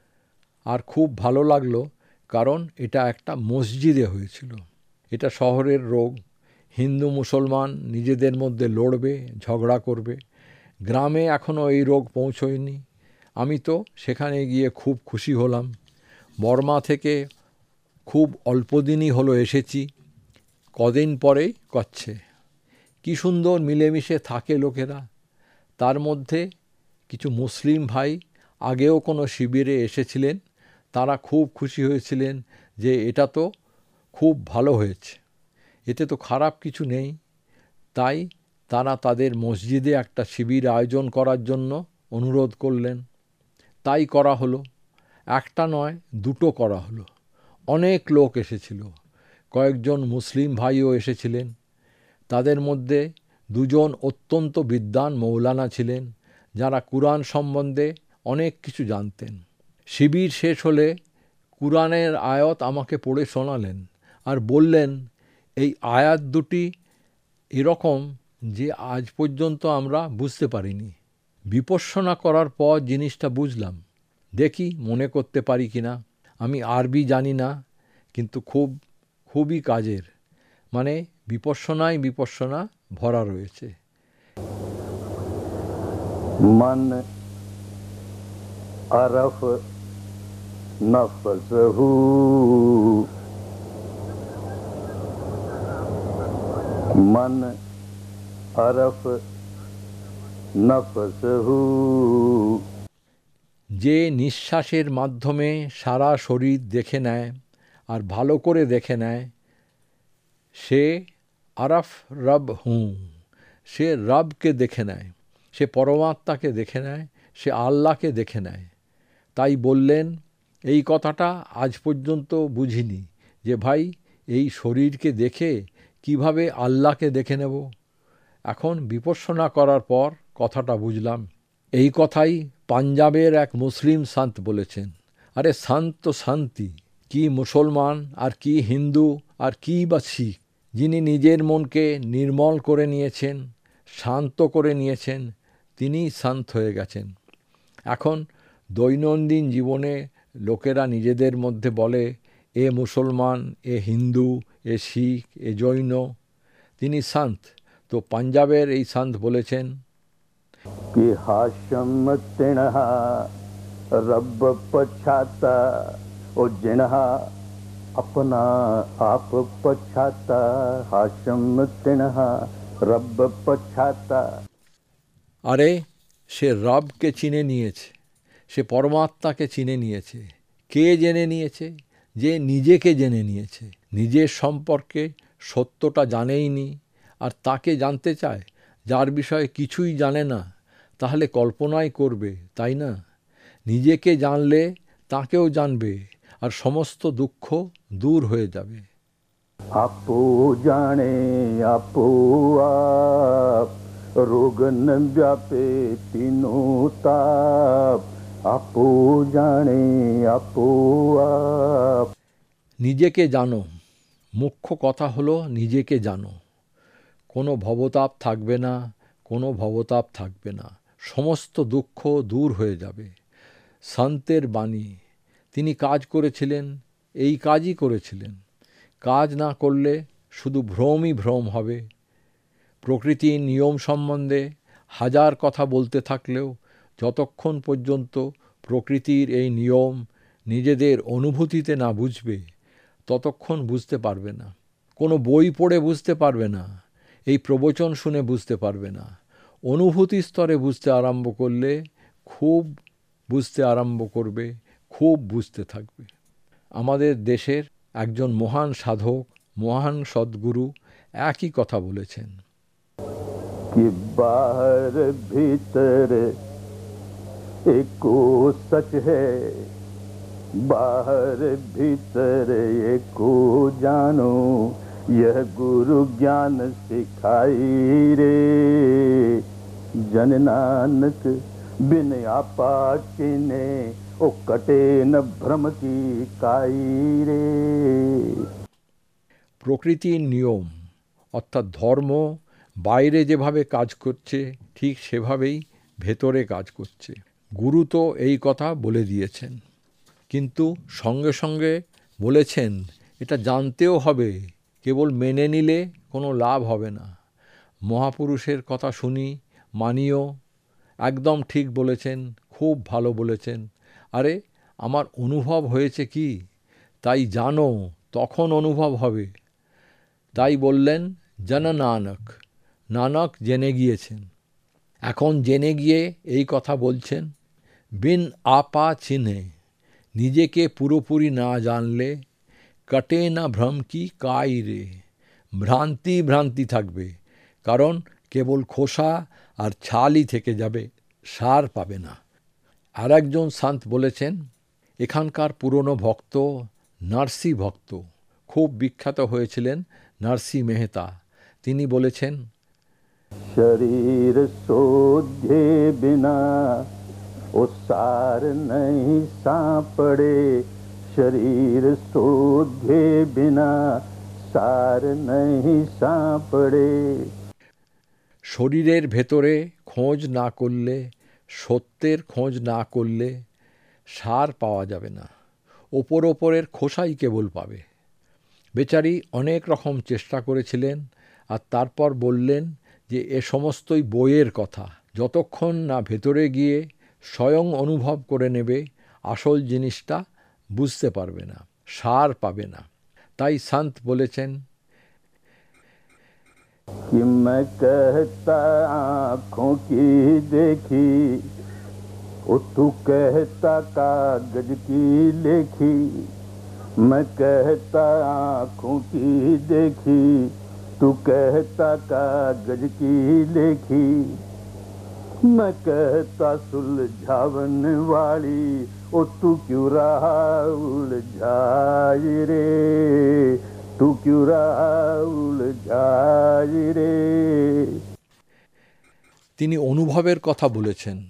আর খুব ভালো লাগলো, কারণ এটা একটা মসজিদে হয়েছিল। এটা শহরের রোগ, হিন্দু মুসলমান নিজেদের মধ্যে লড়বে, ঝগড়া করবে। গ্রামে এখনও এই রোগ পৌঁছয়নি। আমি তো সেখানে গিয়ে খুব খুশি হলাম। বর্মা থেকে খুব অল্প দিনই হলো এসেছি, কদিন পরেই কচ্ছে। কি সুন্দর মিলেমিশে থাকে লোকেরা। তার মধ্যে কিছু মুসলিম ভাই আগেও কোনো শিবিরে এসেছিলেন, তারা খুব খুশি হয়েছিলেন যে এটা তো খুব ভালো হয়েছে, এতে তো খারাপ কিছু নেই। তাই তারা তাদের মসজিদে একটা শিবির আয়োজন করার জন্য অনুরোধ করলেন। তাই করা হলো। একটা নয়, দুটো করা হলো। অনেক লোক এসেছিল। কয়েকজন মুসলিম ভাইও এসেছিলেন। তাদের মধ্যে 2 জন অত্যন্ত বিদ্বান মৌলানা ছিলেন, যারা কুরআন সম্বন্ধে অনেক কিছু জানতেন। শিবির শেষ হলে কুরআনের আয়াত আমাকে পড়ে শোনালেন আর বললেন, এই আয়াত দুটি এরকম যে আজ পর্যন্ত আমরা বুঝতে পারিনি। বিপশ্যনা করার পর জিনিসটা বুঝলাম। দেখি মনে করতে পারি কিনা। আমি আরবি জানি না, কিন্তু খুবই কাজের। মানে বিপশ্যনা ভরা রয়েছে। मन अरफ नफसहू मन अरफ नफसहू। যে নিঃশ্বাসের মাধ্যমে সারা শরীর দেখে নেয় আর ভালো করে দেখে নেয়, সে আরফ রব হুঁ, সে রবকে দেখে নেয়, সে পরমাত্মাকে দেখে নেয়, সে আল্লাহকে দেখে নেয়। তাই বললেন, এই কথাটা আজ পর্যন্ত বুঝিনি যে ভাই এই শরীরকে দেখে কিভাবে আল্লাহকে দেখে নেব। এখন বিপশ্যনা করার পর কথাটা বুঝলাম। এই কথাই পাঞ্জাবের এক মুসলিম সন্ত বলেছেন। আরে সন্ত তো শান্তি, কি মুসলমান আর কি হিন্দু আর কি বা শিখ, যিনি নিজের মনকে নির্মল করে নিয়েছেন, শান্ত করে নিয়েছেন, তিনিই সন্ত হয়ে গেছেন। এখন দৈনন্দিন জীবনে লোকেরা নিজেদের মধ্যে বলে, এ মুসলমান, এ হিন্দু, এ শিখ, এ জৈন, তিনি সন্ত। তো পাঞ্জাবের এই সন্ত বলেছেন कि हाशम तिणहा रब पछाता ओ जिणहा अपना आप पछाता हाशम तिणहा रब पछाता। আরে সে রবকে চিনে নিয়েছে, সে পরমাত্মাকে চিনে নিয়েছে। কে জেনে নিয়েছে? যে নিজেকে জেনে নিয়েছে, নিজের সম্পর্কে সত্যটা জানেইনি আর তাকে জানতে চায়, যার বিষয়ে কিছুই জানে না, তাহলে কল্পনাই করবে, তাই না? নিজেকে জানলে তাকেও জানবে আর সমস্ত দুঃখ দূর হয়ে যাবে। आपो जाने आपो आप रोग न व्यापे तीनों ताप आपो जाने आपो आप। নিজেকে জানো, মুখ্য কথা হলো নিজেকে জানো। কোনো ভবতাপ থাকবে না, কোনো ভবতাপ থাকবে না, সমস্ত দুঃখ দূর হয়ে যাবে। সন্তের বাণী, তিনি কাজ করেছিলেন, এই কাজই করেছিলেন। কাজ না করলে শুধু ভ্রমই ভ্রম হবে। প্রকৃতির নিয়ম সম্বন্ধে হাজার কথা বলতে থাকলেও যতক্ষণ পর্যন্ত প্রকৃতির এই নিয়ম নিজেদের অনুভূতিতে না বুঝবে, ততক্ষণ বুঝতে পারবে না। কোনো বই পড়ে বুঝতে পারবে না, এই প্রবচন শুনে বুঝতে পারবে না। অনুভূতি স্তরে বুঝতে আরম্ভ করলে খুব বুঝতে আরম্ভ করবে, খুব বুঝতে থাকবে। আমাদের দেশের একজন মহান সাধক, মহান সদ্গুরু একই কথা বলেছেন कि बाहर भीतर एको सच है बाहर भीतर एको जानो यह गुरु ज्ञान सिखाई रे जन नानक बिन आपा चिने ओ कटे न भ्रम की काई रे। প্রকৃতির নিয়ম অর্থাৎ ধর্ম বাইরে যেভাবে কাজ করছে ঠিক সেভাবেই ভেতরে কাজ করছে। গুরু তো এই কথা বলে দিয়েছেন, কিন্তু সঙ্গে সঙ্গে বলেছেন এটা জানতেও হবে, কেবল মেনে নিলে কোনো লাভ হবে না। মহাপুরুষের কথা শুনি, মানিও, একদম ঠিক বলেছেন, খুব ভালো বলেছেন। আরে আমার অনুভব হয়েছে কি, তাই জানো, তখন অনুভব হবে। তাই বললেন জন নানক, নানক জেনে গিয়েছেন। এখন জেনে গিয়ে এই কথা বলছেন, বিন আপা চিনে, নিজেকে পুরোপুরি না জানলে কাটে না ভ্রম কি কাই রে, ভ্রান্তি ভ্রান্তি থাকবে, কারণ কেবল খোসা আর ছালই থেকে যাবে, সার পাবে না। আর একজন সন্ত বলেছেন, এখানকার পুরনো ভক্ত নার্সি ভক্ত, খুব বিখ্যাত হয়েছিলেন নার্সি মেহতা। তিনি বলেছেন, शरीर सोधे बिना ओ सार नहीं सापड़े शरीर सोधे बिना सार नहीं सापड़े। শরীরের ভেতরে খোঁজ না করলে, সত্যের খোঁজ না করলে সার পাওয়া যাবে না, ওপরের খোসাই কেবল পাবে। বেচারি অনেক রকম চেষ্টা করেছিলেন, আর তারপর বললেন যে এ সমস্তই বইয়ের কথা, যতক্ষণ না ভেতরে গিয়ে স্বয়ং অনুভব করে নেবে, আসল জিনিসটা বুঝতে পারবে না, সার পাবে না। তাই সন্ত বলেছেন, कि मैं कहता आँखों की देखी ओ तू कहता कागज की लेखी। मैं कहता आँखों की देखी तू कहता कागज की लेखी। मैं कहता सुलझावन वाली ओ तू क्यों रहा उलझाई रे तू क्यों रहा उलझाई रे। তিনি অনুভবের কথা বলেছেন,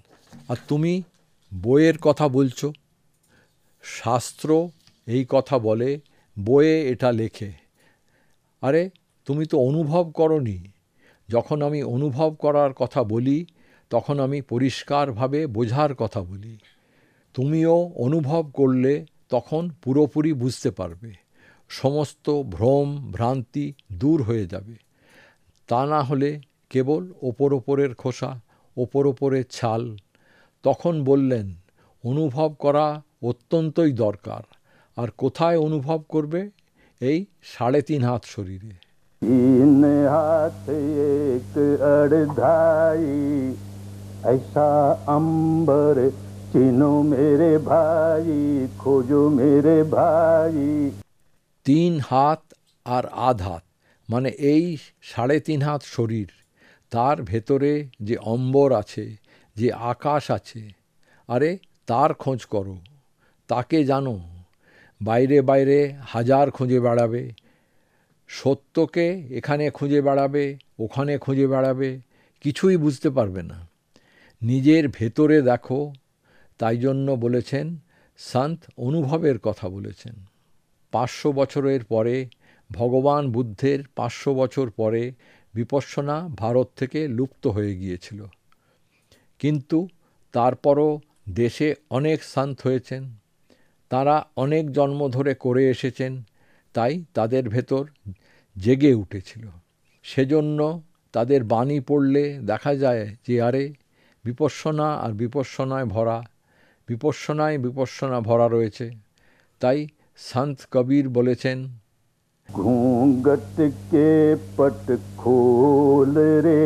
আর তুমি বইয়ের কথা বলছো। শাস্ত্র এই কথা বলে, বইয়ে এটা লেখে। আরে তুমি তো অনুভব করনি। যখন আমি অনুভব করার কথা বলি তখন আমি পরিষ্কারভাবে বোঝার কথা বলি। তুমিও অনুভব করলে তখন পুরোপুরি বুঝতে পারবে, সমস্ত ভ্রম ভ্রান্তি দূর হয়ে যাবে। তা না হলে কেবল ওপরের খোসা, ওপরের ছাল। তখন বললেন অনুভব করা অত্যন্তই দরকার। আর কোথায় অনুভব করবে? এই 3.5 হাত শরীরে। 3 हाथ एक अड़धाई, ऐसा अंबर चिनो मेरे भाई, खोजो मेरे भाई। 3 হাত আর আধ হাত, মানে এই 3.5 হাত শরীর। তার ভেতরে যে অম্বর আছে, যে আকাশ আছে, আরে তার খোঁজ করো, তাকে জানো। বাইরে বাইরে হাজার খুঁজে বেড়াবে, সত্যকে এখানে খুঁজে বেড়াবে, ওখানে খুঁজে বেড়াবে, কিছুই বুঝতে পারবে না। নিজের ভেতরে দেখো। তাই জন্য বলেছেন, সন্ত অনুভবের কথা বলেছেন। 500 বছরের পরে, ভগবান বুদ্ধের 500 বছর পরে বিপশ্যনা ভারত থেকে লুপ্ত হয়ে গিয়েছিল। কিন্তু তারপরও দেশে অনেক সন্ত হয়েছেন। তারা অনেক জন্ম ধরে করে এসেছেন, তাই তাদের ভেতর জেগে উঠেছিল। সেজন্য তাদের বাণী পড়লে দেখা যায় যে আরে বিপশ্যনা আর বিপশ্যনায় ভরা, বিপশ্যনা ভরা রয়েছে। তাই সন্ত কবীর বলেছেন, घूंघट के पट खोल रे,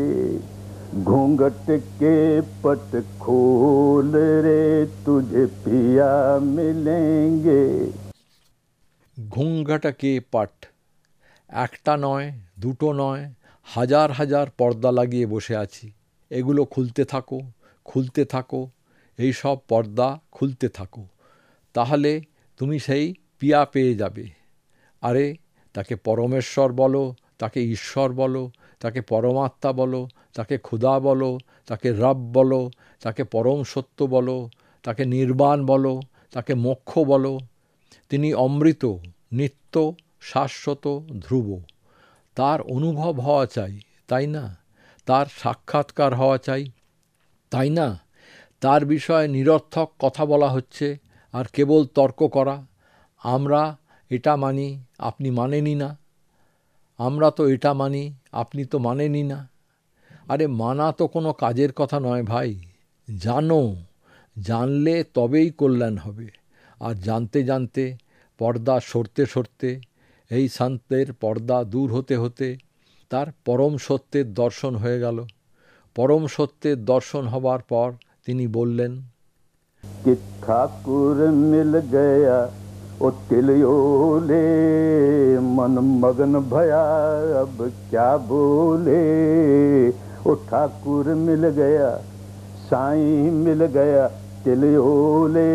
घूंघट के पट खोल रे, तुझे पिया मिलेंगे। ঘুংঘাটাকে পাট। একটা নয়, দুটো নয়, হাজার হাজার পর্দা লাগিয়ে বসে আছি। এগুলো খুলতে থাকো, খুলতে থাকো, এই সব পর্দা খুলতে থাকো। তাহলে তুমি সেই পিয়া পেয়ে যাবে। আরে তাকে পরমেশ্বর বলো, তাকে ঈশ্বর বলো, তাকে পরমাত্মা বলো, তাকে ক্ষুধা বলো, তাকে রব বলো, তাকে পরম সত্য বলো, তাকে নির্বাণ বলো, তাকে মোক্ষ বলো। তিনি অমৃত, নিত্য, শাশ্বত, ধ্রুব। তার অনুভব হওয়া চাই, তাই না? তার সাক্ষাৎকার হওয়া চাই, তাই না? তার বিষয়ে নিরর্থক কথা বলা হচ্ছে আর কেবল তর্ক করা। আমরা এটা মানি, আপনি মানেনই না। আমরা তো এটা মানি, আপনি তো মানেনই না। আরে মানা তো কোনো কাজের কথা নয় ভাই। জানো, জানলে তবেই কল্যাণ হবে। আর জানতে জানতে, পর্দা সরতে সরতে, এই সন্তের পর্দা দূর হতে হতে তার পরম সত্যের দর্শন হয়ে গেল। পরম সত্যের দর্শন হবার পর তিনি বললেন, कि ठाकुर मिल गया ओ तिलियोले, मन मगन भया अब क्या बोले। ओ ठाकुर मिल गया, साईं मिल गया तिलियोले।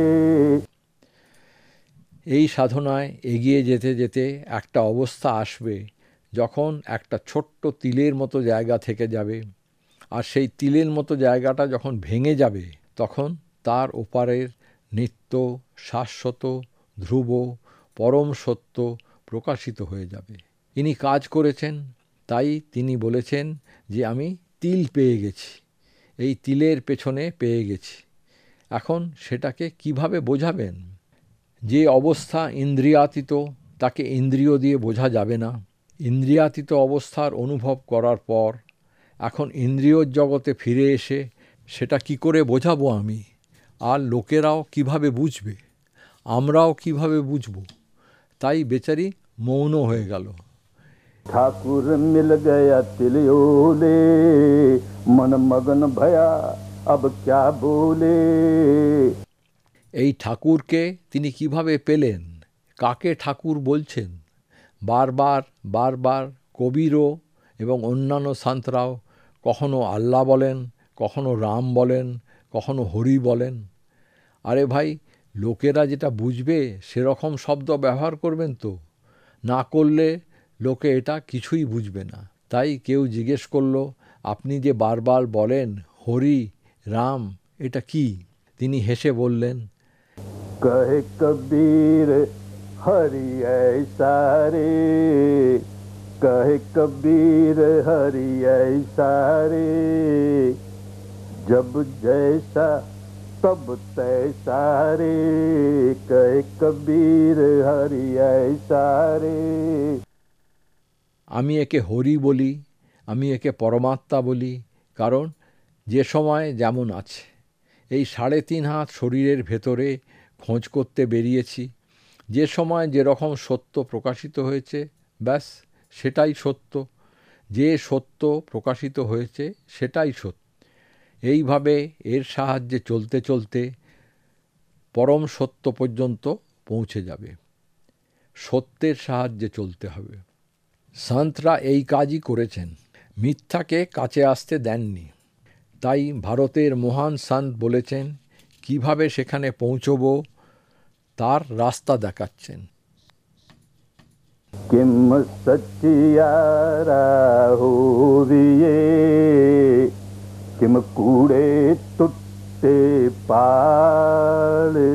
এই সাধনায় এগিয়ে যেতে যেতে একটা অবস্থা আসবে যখন একটা ছোট্ট তিলের মতো জায়গা থেকে যাবে। আর সেই তিলের মতো জায়গাটা যখন ভেঙে যাবে তখন তার ওপারের নিত্য, শাশ্বত, ধ্রুব, পরম সত্য প্রকাশিত হয়ে যাবে। ইনি কাজ করেছেন, তাই তিনি বলেছেন যে আমি তিল পেয়ে গেছি, এই তিলের পেছনে পেয়ে গেছি। এখন সেটাকে কিভাবে বোঝাবেন? যে অবস্থা ইন্দ্রিয়াতীত তাকে ইন্দ্রিয় দিয়ে বোঝা যাবে না। ইন্দ্রিয়াতীত অবস্থার অনুভব করার পর এখন ইন্দ্রিয়র জগতে ফিরে এসে সেটা কি করে বোঝাবো আমি? আর লোকেরাও কিভাবে বুঝবে? আমরাও কিভাবে বুঝব? তাই বেচারি মৌন হয়ে গেল। ठाकुर मिल गया तिलियोले, मन मगन भया अब क्या बोले। এই ঠাকুরকে তিনি কিভাবে পেলেন? কাকে ঠাকুর বলছেন? বারবার বারবার কবিরও এবং অন্যান্য সন্তরাও কখনো আল্লাহ বলেন, কখনো রাম বলেন, কখনো হরি বলেন। আরে ভাই, লোকেরা যেটা বুঝবে সেরকম শব্দ ব্যবহার করবেন তো। না করলে লোকে এটা কিছুই বুঝবে না। তাই কেউ জিজ্ঞেস করলো, আপনি যে বারবার বলেন হরি রাম, এটা কি? তিনি হেসে বললেন, कहे कबीर हरि ऐसा रे, कहे कबीर हरि ऐसा रे, जब जैसा तब तैसा रे, कहे कबीर हरि ऐसा रे। আমি একে হরি বলি, আমি একে পরমাত্মা বলি, কারণ যে সময় যেমন আছে। এই 3.5 হাত শরীরের ভেতরে খোঁজ করতে বেরিয়েছি। যে সময় যেরকম সত্য প্রকাশিত হয়েছে, ব্যাস সেটাই সত্য। যে সত্য প্রকাশিত হয়েছে সেটাই সত্য। এইভাবে এর সাহায্যে চলতে চলতে পরম সত্য পর্যন্ত পৌঁছে যাবে। সত্যের সাহায্যে চলতে হবে। সন্তরা এই কাজই করেছেন, মিথ্যাকে কাছে আসতে দেননি। তাই ভারতের মহান সন্ত বলেছেন কিভাবে সেখানে পৌঁছব তার রাস্তা দেখাচ্ছেন। किम सचियारा होविए, किम कूड़े तुट्टे पाले,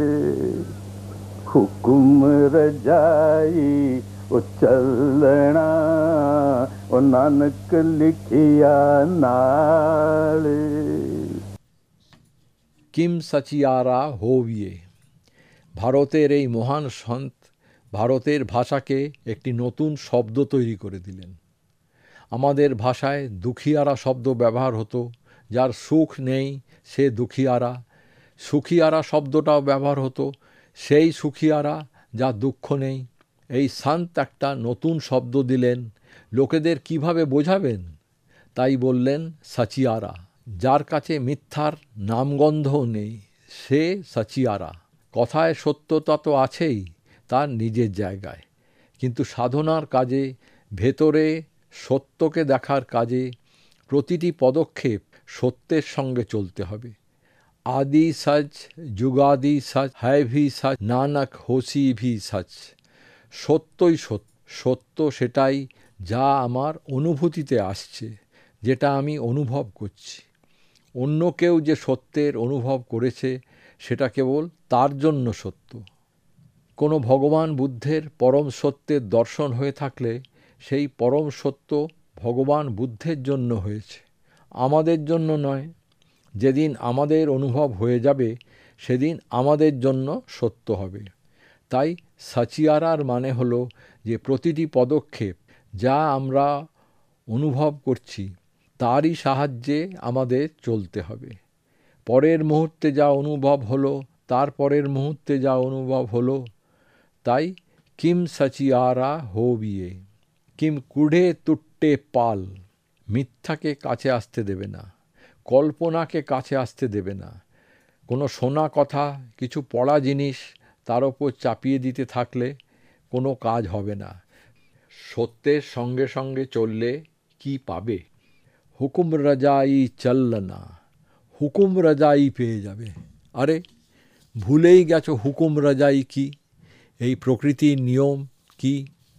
हुकुम रजाई ओ चलना, ओ नानक लिखिया नाले। কিম সচিয়ারা হোবিয়ে। ভারতের এই মহান সন্ত ভারতের ভাষাকে একটি নতুন শব্দ তৈরি করে দিলেন। আমাদের ভাষায় দুখিয়ারা শব্দ ব্যবহার হতো, যার সুখ নেই সে দুখিয়ারা। সুখিয়ারা শব্দটাও ব্যবহার হতো, সেই সুখিয়ারা যার দুঃখ নেই। এই সন্ত একটা নতুন শব্দ দিলেন। লোকেদের কিভাবে বোঝাবেন? তাই বললেন সচিয়ারা। যার কাছে মিথ্যার নামগন্ধও নেই সে সচিয়ারা। কথায় সত্যতা তো আছেই তার নিজের জায়গায়, কিন্তু সাধনার কাজে, ভেতরে সত্যকে দেখার কাজে প্রতিটি পদক্ষেপ সত্যের সঙ্গে চলতে হবে। আদি সচ, যুগাদি সচ, হ্যায় ভি সচ, নানক হোসি ভি সচ। সত্যই সত্য। সত্য সেটাই যা আমার অনুভূতিতে আসছে, যেটা আমি অনুভব করছি। অন্য কেউ যে সত্যের অনুভব করেছে সেটা কেবল তার জন্য সত্য। কোনো ভগবান বুদ্ধের পরম সত্যের দর্শন হয়ে থাকলে সেই পরম সত্য ভগবান বুদ্ধের জন্য হয়েছে, আমাদের জন্য নয়। যেদিন আমাদের অনুভব হয়ে যাবে সেদিন আমাদের জন্য সত্য হবে। তাই সচিয়ারার মানে হলো যে প্রতিটি পদক্ষেপ যা আমরা অনুভব করছি তারই সাহায্যে আমাদের চলতে হবে। পরের মুহূর্তে যা অনুভব হলো, তার পরের মুহূর্তে যা অনুভব হলো। তাই কিম সচিয়ারা হোবিয়ে, কিম কুড়ে তুট্টে পাল। মিথ্যাকে কাছে আসতে দেবে না, কল্পনাকে কাছে আসতে দেবে না। কোনো শোনা কথা, কিছু পড়া জিনিস তার ওপর চাপিয়ে দিতে থাকলে কোনো কাজ হবে না। সত্যের সঙ্গে সঙ্গে চললে কি পাবে? হুকুম রাজাই চলনা, হুকুম রাজাই পেয়ে যাবে। আরে ভুলেই গেছো হুকুম রাজাই কি? এই প্রকৃতির নিয়ম কি?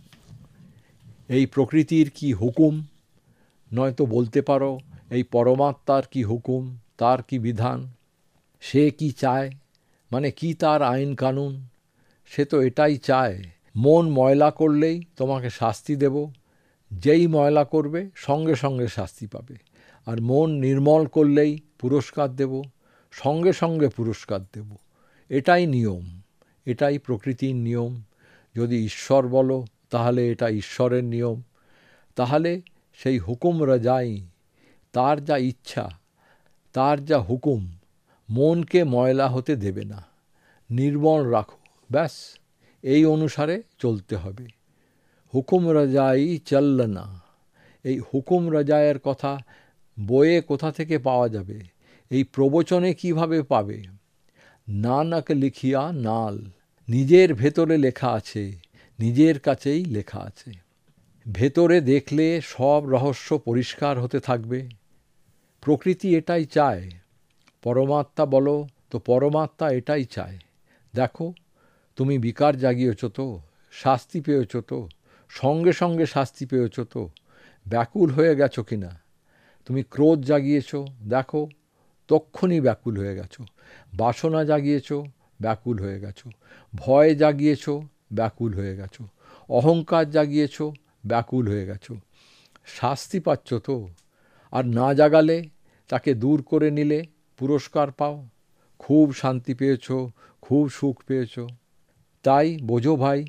এই প্রকৃতির কি হুকুম? নয়তো বলতে পারো এই পরমাত্মার কি হুকুম, তার কি বিধান? সে কি চায়, মানে কি তার আইন কানুন? সে তো এটাই চায়, মন ময়লা করলেই তোমাকে শাস্তি দেব। যেই ময়লা করবে সঙ্গে সঙ্গে শাস্তি পাবে। আর মন নির্মল করলেই পুরস্কার দেব, সঙ্গে সঙ্গে পুরস্কার দেব। এটাই নিয়ম, এটাই প্রকৃতির নিয়ম। যদি ঈশ্বর বলো তাহলে এটা ঈশ্বরের নিয়ম। তাহলে সেই হুকুম রাজাই, তার যা ইচ্ছা, তার যা হুকুম, মনকে ময়লা হতে দেবে না, নির্মল রাখো। ব্যাস এই অনুসারে চলতে হবে। হুকুম রাজাই চলনা। এই হুকুম রাজায়ের কথা বইয়ে কোথা থেকে পাওয়া যাবে? এই প্রবচনে কিভাবে পাবে? নানক লিখিয়া নাল। নিজের ভেতরে লেখা আছে, নিজের কাছেই লেখা আছে। ভেতরে দেখলে সব রহস্য পরিষ্কার হতে থাকবে। প্রকৃতি এটাই চায়। পরমাত্মা বলো তো পরমাত্মা এটাই চায়। দেখো তুমি বিকার জাগিয়েছ তো, শাস্তি পেয়েছ তো, সঙ্গে সঙ্গে শাস্তি পেয়েছ তো, ব্যাকুল হয়ে গেছো কিনা? তুমি ক্রোধ জাগিয়েছ, দেখো তক্ষুনি ব্যাকুল হয়ে গেছো। বাসনা জাগিয়েছ, ব্যাকুল হয়ে গেছো। ভয় জাগিয়েছ, ব্যাকুল হয়ে গেছো। অহংকার জাগিয়েছ, ব্যাকুল হয়ে গেছো। শাস্তি পাচ্ছ তো? আর না জাগালে, তাকে দূর করে নিলে পুরস্কার পাও। খুব শান্তি পেয়েছ, খুব সুখ পেয়েছ। তাই বোঝো ভাই,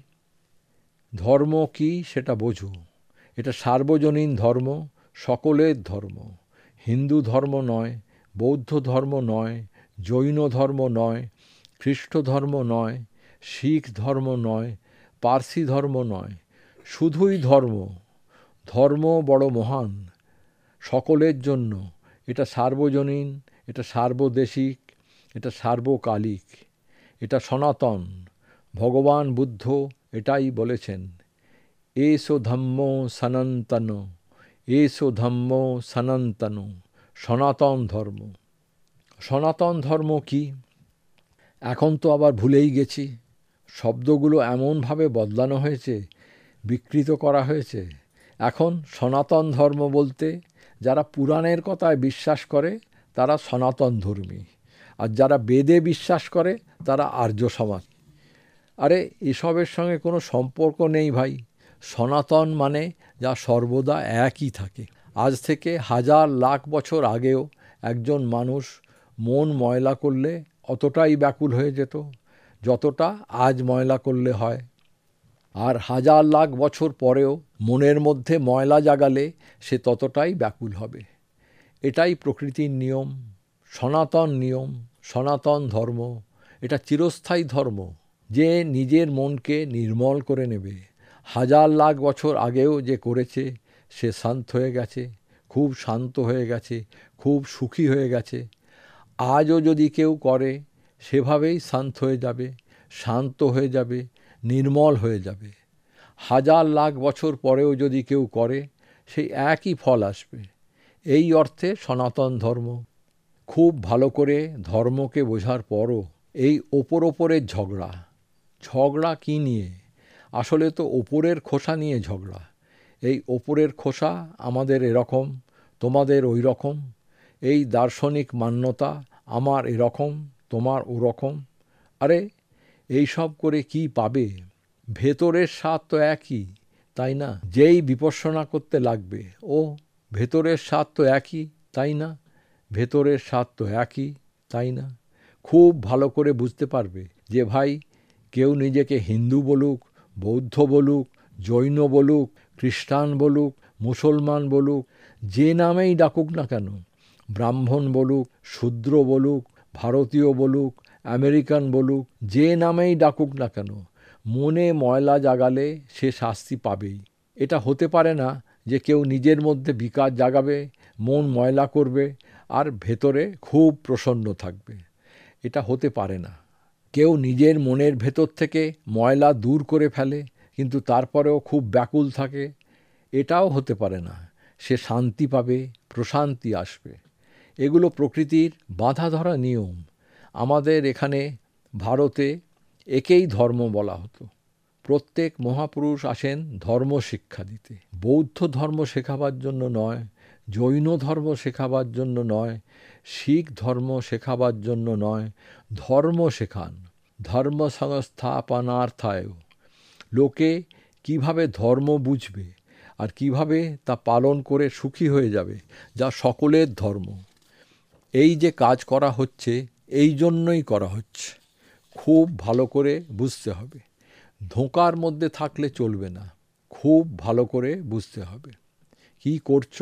ধর্ম কি সেটা বোঝো। এটা সার্বজনীন ধর্ম, সকলের ধর্ম। হিন্দু ধর্ম নয়, বৌদ্ধ ধর্ম নয়, জৈন ধর্ম নয়, খ্রিস্ট ধর্ম নয়, শিখ ধর্ম নয়, পার্সি ধর্ম নয়, শুধুই ধর্ম। ধর্ম বড় মহান, সকলের জন্য। এটা সার্বজনীন, এটা সার্বদেশিক, এটা সার্বকালিক, এটা সনাতন। ভগবান বুদ্ধ এটাই বলেছেন, এসো ধম্ম সনাতন, এসো ধম্ম সনাতন। সনাতন ধর্ম। সনাতন ধর্ম কি? এখন তো আবার ভুলেই গেছি। শব্দগুলো এমনভাবে বদলানো হয়েছে, বিকৃত করা হয়েছে। এখন সনাতন ধর্ম বলতে যারা পুরাণের কথায় বিশ্বাস করে তারা সনাতন ধর্মী, আর যারা বেদে বিশ্বাস করে তারা আর্য সমাজ। আরে এসবের সঙ্গে কোনো সম্পর্ক নেই ভাই। সনাতন মানে যা সর্বদা একই থাকে। আজ থেকে হাজার লাখ বছর আগেও একজন মানুষ মন ময়লা করলে অতটাই ব্যাকুল হয়ে যেত যতটা আজ ময়লা করলে হয়। আর হাজার লাখ বছর পরেও মনের মধ্যে ময়লা জাগালে সে ততটাই ব্যাকুল হবে। এটাই প্রকৃতির নিয়ম, সনাতন নিয়ম, সনাতন ধর্ম। এটা চিরস্থায়ী ধর্ম, যে নিজের মনকে নির্মল করে নেবে। হাজার লাখ বছর আগেও যে করেছে সে শান্ত হয়ে গেছে, খুব শান্ত হয়ে গেছে, খুব সুখী হয়ে গেছে। আজও যদি কেউ করে সেভাবেই শান্ত হয়ে যাবে, শান্ত হয়ে যাবে, নির্মল হয়ে যাবে। হাজার লাখ বছর পরেও যদি কেউ করে সেই একই ফল আসবে। এই অর্থে সনাতন ধর্ম। খুব ভালো করে ধর্মকে বোঝার পরও এই ওপরের ঝগড়া। ঝগড়া কী নিয়ে? আসলে তো ওপরের খোসা নিয়ে ঝগড়া। এই ওপরের খোসা আমাদের এরকম, তোমাদের ওই রকম। এই দার্শনিক মান্যতা আমার এরকম, তোমার ওরকম। আরে এই সব করে কি পাবে? ভেতরের স্বাদ তো একই, তাই না? যেই বিপর্যনা করতে লাগবে, ও ভেতরের স্বাদ তো একই, তাই না? ভেতরের স্বাদ তো একই, তাই না? খুব ভালো করে বুঝতে পারবে যে ভাই, কেউ নিজেকে হিন্দু বলুক, বৌদ্ধ বলুক, জৈন বলুক, খ্রিস্টান বলুক, মুসলমান বলুক, যে নামেই ডাকুক না কেন, ব্রাহ্মণ বলুক, শূদ্র বলুক, ভারতীয় বলুক, আমেরিকান বলুক, যে নামেই ডাকুক না কেন, মনে ময়লা জাগালে সে শাস্তি পাবেই। এটা হতে পারে না যে কেউ নিজের মধ্যে বিকার জাগাবে, মন ময়লা করবে, আর ভেতরে খুব প্রসন্ন থাকবে। এটা হতে পারে না। কেউ নিজের মনের ভেতর থেকে ময়লা দূর করে ফেলে কিন্তু তারপরেও খুব ব্যাকুল থাকে, এটাও হতে পারে না। সে শান্তি পাবে, প্রশান্তি আসবে। এগুলো প্রকৃতির বাঁধা ধরা নিয়ম। আমাদের এখানে ভারতে একেই ধর্ম বলা হতো। প্রত্যেক মহাপুরুষ আসেন ধর্ম শিক্ষা দিতে। বৌদ্ধ ধর্ম শেখাবার জন্য নয়, জৈন ধর্ম শেখাবার জন্য নয়, শিখ ধর্ম শেখাবার জন্য নয়, ধর্ম শেখান। ধর্ম সংস্থাপনার্থায়। লোকে কিভাবে ধর্ম বুঝবে আর কিভাবে তা পালন করে সুখী হয়ে যাবে, যা সকলের ধর্ম। এই যে কাজ করা হচ্ছে, এই জন্যই করা হচ্ছে। খুব ভালো করে বুঝতে হবে। ধোঁকার মধ্যে থাকলে চলবে না। খুব ভালো করে বুঝতে হবে কি করছো।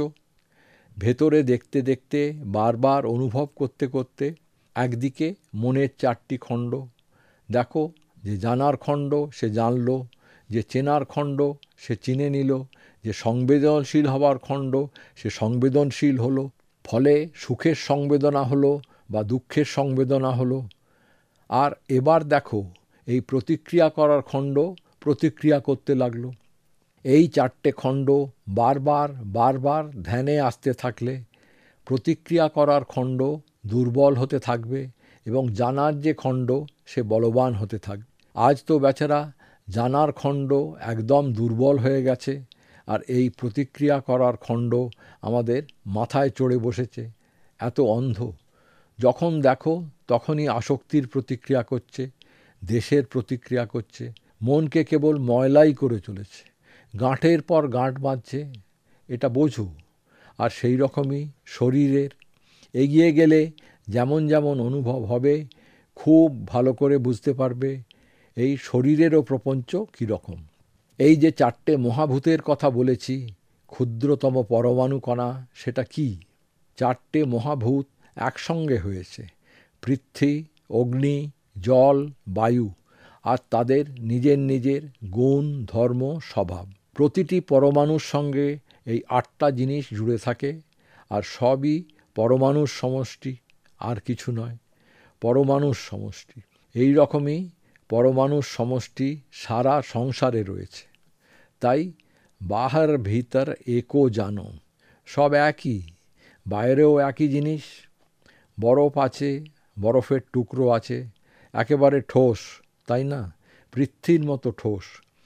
ভেতরে দেখতে দেখতে, বারবার অনুভব করতে করতে, একদিকে মনের 4টি খণ্ড। দেখো, যে জানার খণ্ড সে জানলো, যে চেনার খণ্ড সে চিনে নিল, যে সংবেদনশীল হবার খণ্ড সে সংবেদনশীল হলো। ফলে সুখের সংবেদনা হলো বা দুঃখের সংবেদনা হলো। আর এবার দেখো, এই প্রতিক্রিয়া করার খণ্ড প্রতিক্রিয়া করতে লাগলো। এই 4টে খণ্ড বারবার বারবার ধ্যানে আসতে থাকলে প্রতিক্রিয়া করার খণ্ড দুর্বল হতে থাকবে এবং জানার যে খণ্ড সে বলবান হতে থাকবে। আজ তো বেচারা জানার খণ্ড একদম দুর্বল হয়ে গেছে, আর এই প্রতিক্রিয়া করার খণ্ড আমাদের মাথায় চড়ে বসেছে। এত অন্ধ। যখন দেখো তখনই আসক্তির প্রতিক্রিয়া করছে, দেশের প্রতিক্রিয়া করছে, মনকে কেবল ময়লাই করে চলেছে, গাঁটের পর গাঁট বাঁধছে। এটা বোঝো। আর সেই রকমই শরীরের এগিয়ে গেলে যেমন যেমন অনুভব হবে, খুব ভালো করে বুঝতে পারবে এই শরীরেরও প্রপঞ্চ কীরকম। এই যে 4টে মহাভূতের কথা বলেছি, ক্ষুদ্রতম পরমাণু কণা সেটা কি? 4টে মহাভূত একসঙ্গে হয়েছে, পৃথ্বী, অগ্নি, জল, বায়ু, আর তাদের নিজের নিজের গুণ, ধর্ম, স্বভাব। প্রতিটি পরমাণুর সঙ্গে এই 8টা জিনিস জুড়ে থাকে, আর সবই পরমাণুর সমষ্টি, আর কিছু নয়, পরমাণুর সমষ্টি। এই রকমই পরমাণুর সমষ্টি সারা সংসারে রয়েছে। তাই বাহার ভিতর একো জানো, সব একই, বাইরেও একই জিনিস। বরফ আছে, বরফের টুকরো আছে, একেবারে ঠোস, তাই না? পৃথ্বীর মতো ঠোস।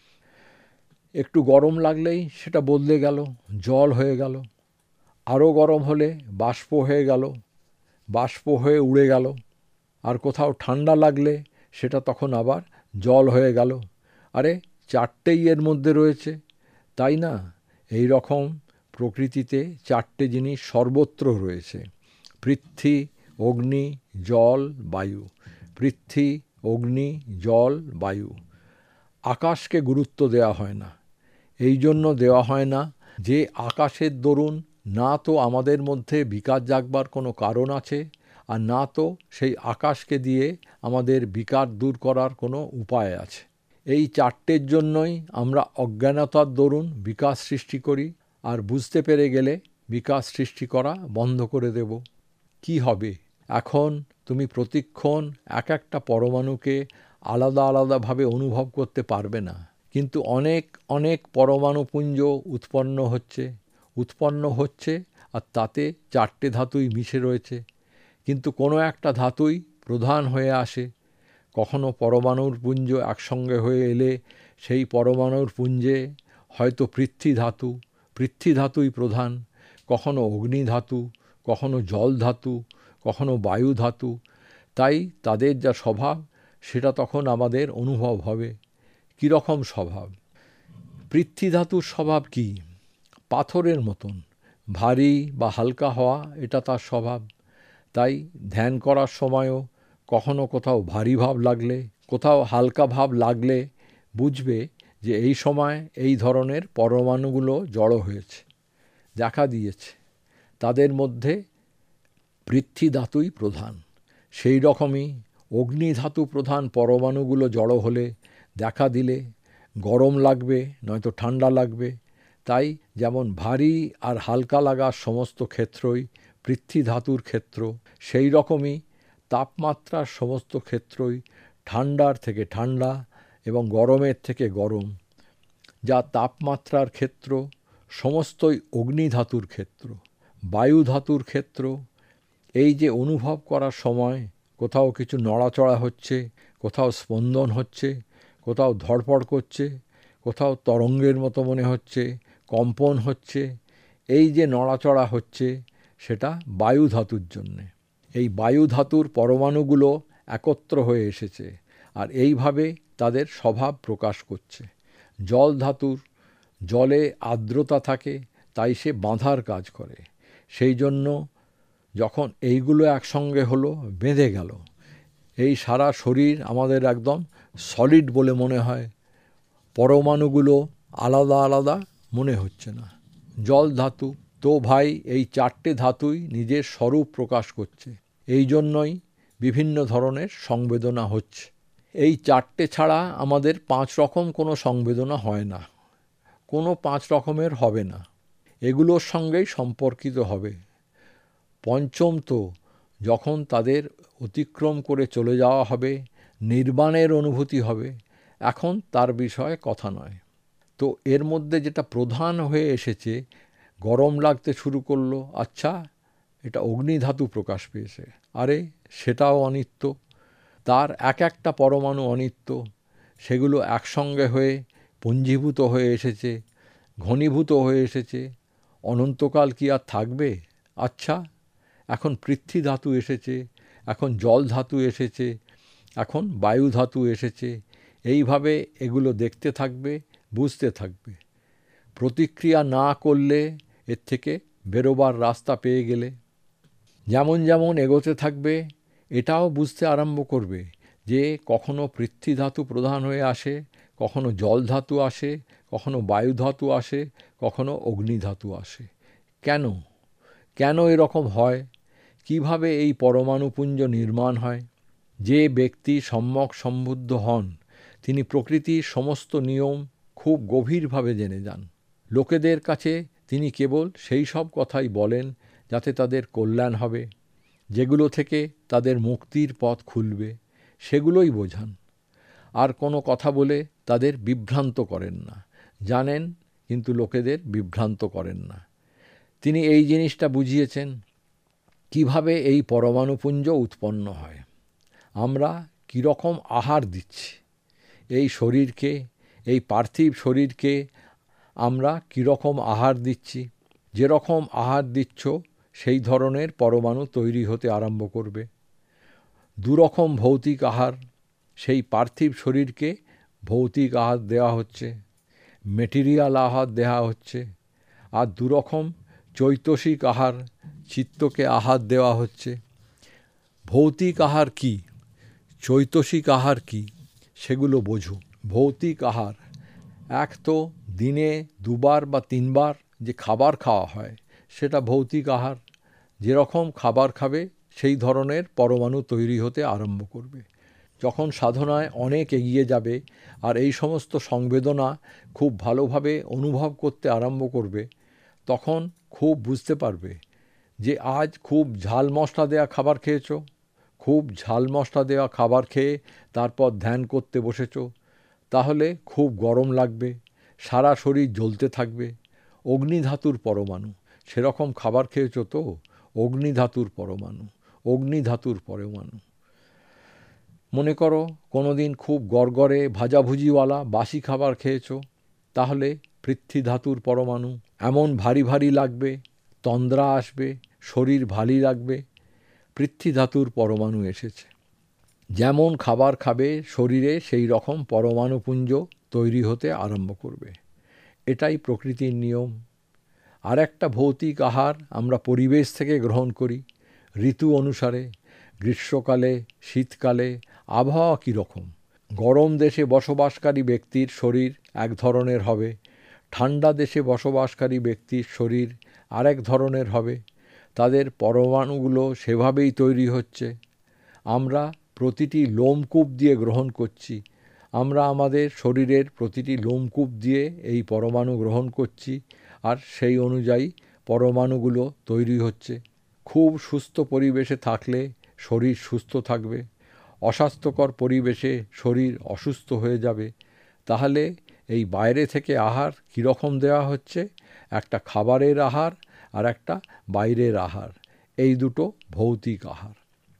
একটু গরম লাগলেই সেটা বদলে গেল, জল হয়ে গেল। আরও গরম হলে বাষ্প হয়ে গেল, বাষ্প হয়ে উড়ে গেল। আর কোথাও ঠান্ডা লাগলে সেটা তখন আবার জল হয়ে গেল। আরে 4টেই এর মধ্যে রয়েছে, তাই না? এই রকম প্রকৃতিতে 4টে জিনিস সর্বত্র রয়েছে, পৃথ্বী, অগ্নি, জল, বায়ু। পৃথ্বী, অগ্নি, জল, বায়ু। আকাশকে গুরুত্ব দেওয়া হয় না। এই জন্য দেওয়া হয় না যে আকাশের দরুন না তো আমাদের মধ্যে বিকার জাগবার কোনো কারণ আছে, আর না তো সেই আকাশকে দিয়ে আমাদের বিকার দূর করার কোনো উপায় আছে। এই 4টের জন্যই আমরা অজ্ঞানতার দরুন বিকাশ সৃষ্টি করি, আর বুঝতে পেরে গেলে বিকাশ সৃষ্টি করা বন্ধ করে দেব। কি হবে? এখন তুমি প্রতিক্ষণ এক একটা পরমাণুকে আলাদা আলাদাভাবে অনুভব করতে পারবে না, কিন্তু অনেক অনেক পরমাণুপুঞ্জ উৎপন্ন হচ্ছে, আর তাতে 4টে ধাতুই মিশে রয়েছে। কিন্তু কোনো একটা ধাতুই প্রধান হয়ে আসে। কখনো পরমাণুর পুঞ্জ একসঙ্গে হয়ে এলে সেই পরমাণুর পুঞ্জে হয়তো পৃথ্বী ধাতুই প্রধান, কখনো অগ্নি ধাতু, কখনো জল ধাতু, কখনো বায়ু ধাতু। তাই তাদের যা স্বভাব সেটা তখন আমাদের অনুভব হবে। কীরকম স্বভাব? পৃথ্বী ধাতুর স্বভাব কি? পাথরের মতন, ভারী বা হালকা হওয়া, এটা তার স্বভাব। তাই ধ্যান করার সময়ও কখনো কোথাও ভারী ভাব লাগলে, কোথাও হালকা ভাব লাগলে বুঝবে যে এই সময় এই ধরনের পরমাণুগুলো জড়ো হয়েছে, দেখা দিয়েছে। তাদের মধ্যে পৃথ্বী ধাতুই প্রধান। সেই রকমই অগ্নি ধাতু প্রধান পরমাণুগুলো জড়ো হলে, দেখা দিলে গরম লাগবে, নয়তো ঠান্ডা লাগবে। তাই যেমন ভারী আর হালকা লাগার সমস্ত ক্ষেত্রই পৃথ্বী ধাতুর ক্ষেত্র, সেই রকমই তাপমাত্রার সমস্ত ক্ষেত্রই ঠান্ডার থেকে ঠান্ডা এবং গরমের থেকে গরম। যা তাপমাত্রার ক্ষেত্র সমস্তই অগ্নি ধাতুর ক্ষেত্র, বায়ু ধাতুর ক্ষেত্র। এই যে অনুভব করার সময় কোথাও কিছু নড়াচড়া হচ্ছে, কোথাও স্পন্দন হচ্ছে, কোথাও ধড়পড় করছে, কোথাও তরঙ্গের মতো মনে হচ্ছে, কম্পন হচ্ছে, এই যে নড়াচড়া হচ্ছে সেটা বায়ু ধাতুর জন্যে। এই বায়ু ধাতুর পরমাণুগুলো একত্র হয়ে এসেছে, আর এইভাবে তাদের স্বভাব প্রকাশ করছে। জল ধাতুর, জলে আর্দ্রতা থাকে, তাই সে বাঁধার কাজ করে। সেই জন্য যখন এইগুলো একসঙ্গে হলো, বেঁধে গেল, এই সারা শরীর আমাদের একদম সলিড বলে মনে হয়, পরমাণুগুলো আলাদা আলাদা মনে হচ্ছে না। জল ধাতু তো ভাই এই 4টে ধাতুই নিজের স্বরূপ প্রকাশ করছে, এই জন্যই বিভিন্ন ধরনের সংবেদনা হচ্ছে। এই 4টে ছাড়া আমাদের 5 রকম কোনো সংবেদনা হয় না, কোনো 5 রকমের হবে না, এগুলোর সঙ্গেই সম্পর্কিত হবে। পঞ্চম তো যখন তাদের অতিক্রম করে চলে যাওয়া হবে, নির্বাণের অনুভূতি হবে, এখন তার বিষয়ে কথা নয়। তো এর মধ্যে যেটা প্রধান হয়ে এসেছে, গরম লাগতে শুরু করলো, আচ্ছা এটা অগ্নিধাতু প্রকাশ পেয়েছে, আরে সেটাও অনিত্য, তার এক একটা পরমাণু অনিত্য, সেগুলো একসঙ্গে হয়ে পুঞ্জীভূত হয়ে এসেছে, ঘনীভূত হয়ে এসেছে, অনন্তকাল কি আর থাকবে? আচ্ছা এখন পৃথ্বী ধাতু এসেছে, এখন জল ধাতু এসেছে, এখন বায়ু ধাতু এসেছে। এইভাবে এগুলো দেখতে থাকবে, বুঝতে থাকবে। প্রতিক্রিয়া না করলে এর থেকে বেরোবার রাস্তা পেয়ে গেলে যেমন যেমন এগোতে থাকবে এটাও বুঝতে আরম্ভ করবে যে কখনো পৃথ্বী ধাতু প্রধান হয়ে আসে, কখনো জল ধাতু আসে, কখনো বায়ু ধাতু আসে, কখনো অগ্নি ধাতু আসে। কেন কেন এরকম হয়? কিভাবে এই পরমাণুপুঞ্জ নির্মাণ হয়? যে ব্যক্তি সম্যক সম্বুদ্ধ হন তিনি প্রকৃতির সমস্ত নিয়ম খুব গভীরভাবে জেনে যান। লোকেদের কাছে তিনি কেবল সেই সব কথাই বলেন যাতে তাদের কল্যাণ হবে, যেগুলো থেকে তাদের মুক্তির পথ খুলবে, সেগুলোই বোঝান। আর কোনো কথা বলে তাদের বিভ্রান্ত করেন না। জানেন কিন্তু লোকেদের বিভ্রান্ত করেন না। তিনি এই জিনিসটা বুঝিয়েছেন কিভাবে এই পরমাণুপুঞ্জ উৎপন্ন হয়, আমরা কীরকম আহার দিচ্ছি এই শরীরকে, এই পার্থিব শরীরকে আমরা কীরকম আহার দিচ্ছি। যেরকম আহার দিচ্ছ সেই ধরনের পরমাণু তৈরি হতে আরম্ভ করবে। দুরকম ভৌতিক আহার, সেই পার্থিব শরীরকে ভৌতিক আহার দেওয়া হচ্ছে, মেটেরিয়াল আহার দেওয়া হচ্ছে। আর দুরকম চৈতসিক আহার, চিত্তকে আহার দেওয়া হচ্ছে। ভৌতিক আহার কি, চৈতসিক আহার কি, সেগুলো বোঝো। ভৌতিক আহার এক তো দিনে 2 বার বা 3 বার যে খাবার খাওয়া হয় সেটা ভৌতিক আহার। যেরকম খাবার খাবে সেই ধরনের পরমাণু তৈরি হতে আরম্ভ করবে। যখন সাধনায় অনেক এগিয়ে যাবে আর এই সমস্ত সংবেদনা খুব ভালোভাবে অনুভব করতে আরম্ভ করবে, তখন খুব বুঝতে পারবে যে আজ খুব ঝাল মশলা দেওয়া খাবার খেয়েছো, খুব ঝাল মশলা দেওয়া খাবার খেয়ে তারপর ধ্যান করতে বসেছো, তাহলে খুব গরম লাগবে, সারা শরীর জ্বলতে থাকবে। অগ্নিধাতুর পরমাণু, সেরকম খাবার খেয়েছো তো? অগ্নিধাতুর পরমাণু, অগ্নিধাতুর পরমাণু। মনে করো কোনো দিন খুব গড়গড়ে ভাজাভুজিওয়ালা বাসি খাবার খেয়েছো, তাহলে পৃথ্বী ধাতুর পরমাণু। এমন ভারী ভারী লাগবে, তন্দ্রা আসবে, শরীর ভারী লাগবে, পৃথ্বী ধাতুর পরমাণু এসেছে। যেমন খাবার খাবে শরীরে সেই রকম পরমাণুপুঞ্জ তৈরি হতে আরম্ভ করবে। এটাই প্রকৃতির নিয়ম। আর একটা ভৌতিক আহার আমরা পরিবেশ থেকে গ্রহণ করি ঋতু অনুসারে। গ্রীষ্মকালে, শীতকালে আবহাওয়া কীরকম, গরম দেশে বসবাসকারী ব্যক্তির শরীর এক ধরনের হবে, ঠান্ডা দেশে বসবাসকারী ব্যক্তির শরীর আরেক ধরনের হবে। তাদের পরমাণুগুলো সেভাবেই তৈরি হচ্ছে। আমরা প্রতিটি লোমকূপ দিয়ে গ্রহণ করছি, আমরা আমাদের শরীরের প্রতিটি লোমকূপ দিয়ে এই পরমাণু গ্রহণ করছি, আর সেই অনুযায়ী পরমাণুগুলো তৈরি হচ্ছে। খুব সুস্থ পরিবেশে থাকলে শরীর সুস্থ থাকবে, অস্বাস্থ্যকর পরিবেশে শরীর অসুস্থ হয়ে যাবে। তাহলে এই বাইরে থেকে আহার কীরকম দেওয়া হচ্ছে? একটা খাবারের আহার আর একটা বাইরের আহার, এই দুটো ভৌতিক আহার।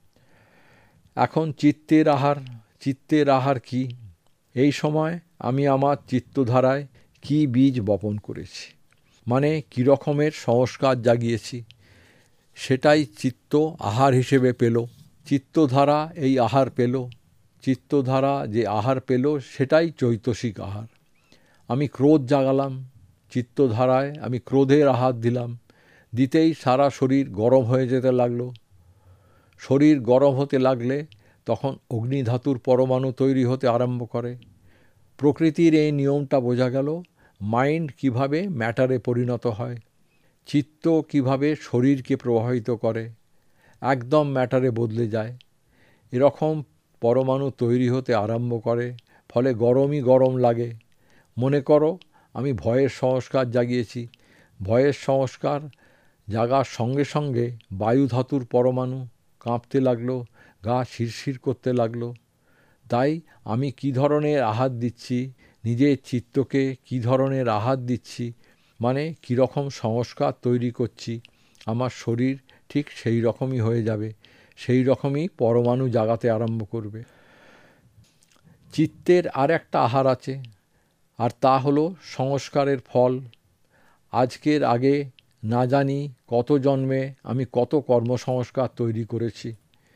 এখন চিত্তের আহার। চিত্তের আহার কি? এই সময় আমি আমার চিত্তধারায় কি বীজ বপন করেছি, মানে কী রকমের সংস্কার জাগিয়েছি, সেটাই চিত্ত আহার হিসেবে পেল। চিত্তধারা এই আহার পেল, চিত্তধারা যে আহার পেল সেটাই চৈতসিক আহার। আমি ক্রোধ জাগালাম, চিত্তধারায় আমি ক্রোধের আহার দিলাম, দিতেই সারা শরীর গরম হয়ে যেতে লাগলো। শরীর গরম হতে লাগলে তখন অগ্নিধাতুর পরমাণু তৈরি হতে আরম্ভ করে। প্রকৃতির এই নিয়মটা বোঝা গেল। মাইন্ড কিভাবে ম্যাটারে পরিণত হয়, চিত্ত কিভাবে শরীরকে প্রভাবিত করে, একদম ম্যাটারে বদলে যায়। এরকম পরমাণু তৈরি হতে আরম্ভ করে, ফলে গরমই গরম লাগে। মনে করো আমি ভয়ের সংস্কার জাগিয়েছি, ভয়ের সংস্কার জাগার সঙ্গে সঙ্গে বায়ু ধাতুর পরমাণু কাঁপতে লাগলো, গা শিরশির করতে লাগলো। তাই আমি কী ধরনের আহার দিচ্ছি, নিজের চিত্তকে কী ধরনের আহার দিচ্ছি, মানে কীরকম সংস্কার তৈরি করছি, আমার শরীর ঠিক সেই রকমই হয়ে যাবে, সেই রকমই পরমাণু জাগাতে আরম্ভ করবে। চিত্তের আর একটা আহার আছে, আর তা হলো সংস্কারের ফল। আজকের আগে না জানি কত জন্মে আমি কত কর্মসংস্কার তৈরি করেছি,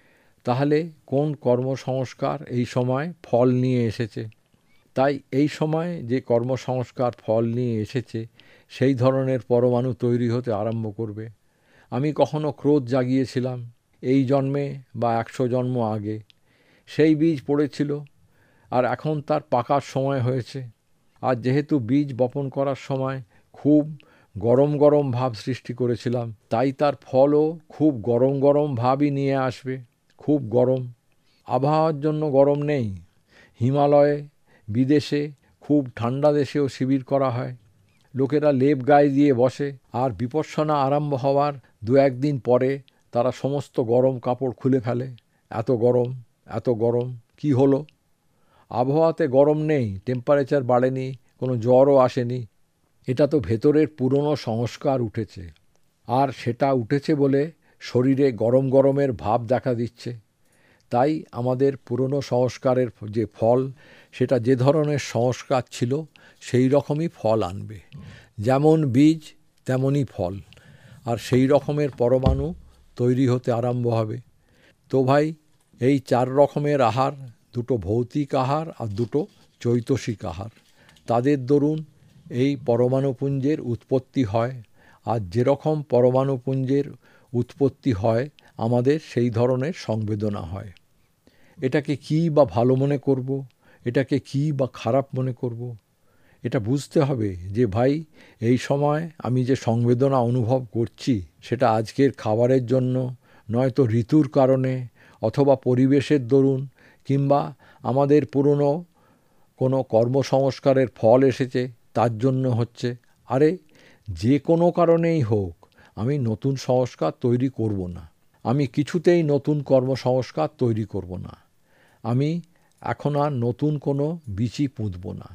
তাহলে কোন কর্মসংস্কার এই সময় ফল নিয়ে এসেছে? তাই এই সময় যে কর্মসংস্কার ফল নিয়ে এসেছে সেই ধরনের পরমাণু তৈরি হতে আরম্ভ করবে। আমি কখনো ক্রোধ জাগিয়েছিলাম এই জন্মে বা 100 জন্ম আগে, সেই বীজ পড়েছিল আর এখন তার পাকার সময় হয়েছে। আর যেহেতু বীজ বপন করার সময় খুব গরম গরম ভাব সৃষ্টি করেছিলাম, তাই তার ফলও খুব গরম গরম ভাবই নিয়ে আসবে। খুব গরম। আবহাওয়ার জন্য গরম নেই। হিমালয়ে, বিদেশে, খুব ঠান্ডা দেশেও শিবির করা হয়। লোকেরা লেপ গায়ে দিয়ে বসে, আর বিপর্যনা আরম্ভ হওয়ার 2-1 দিন পরে তারা সমস্ত গরম কাপড় খুলে ফেলে। এত গরম, এত গরম, কি হলো? আবহাওয়াতে গরম নেই, টেম্পারেচার বাড়েনি, কোনো জ্বরও আসেনি। এটা তো ভেতরের পুরনো সংস্কার উঠেছে, আর সেটা উঠেছে বলে শরীরে গরম গরমের ভাব দেখা দিচ্ছে। তাই আমাদের পুরনো সংস্কারের যে ফল, সেটা যে ধরনের সংস্কার ছিল সেই রকমই ফল আনবে। যেমন বীজ তেমনই ফল, আর সেই রকমের পরমাণু তৈরি হতে আরম্ভ হবে। তো ভাই, এই 4 রকমের আহার, 2টো ভৌতিক আহার আর 2টো চৈতসিক আহার, তাদের দরুন এই পরমাণুপুঞ্জের উৎপত্তি হয়। আর যেরকম পরমাণুপুঞ্জের উৎপত্তি হয় আমাদের সেই ধরনের সংবেদনা হয়। এটাকে কী বা ভালো মনে করব, এটাকে কী বা খারাপ মনে করব, এটা বুঝতে হবে যে ভাই, এই সময় আমি যে সংবেদনা অনুভব করছি সেটা আজকের খাবারের জন্য, নয়তো ঋতুর কারণে, অথবা পরিবেশের দরুন, কিংবা আমাদের পুরনো কোনো কর্মসংস্কারের ফল এসেছে তার জন্য হচ্ছে। আরে যে কোনো কারণেই হোক, আমি নতুন সংস্কার তৈরি করব না। আমি কিছুতেই নতুন কর্মসংস্কার তৈরি করব না। আমি এখন আর নতুন কোনো বীচি পুঁতব না।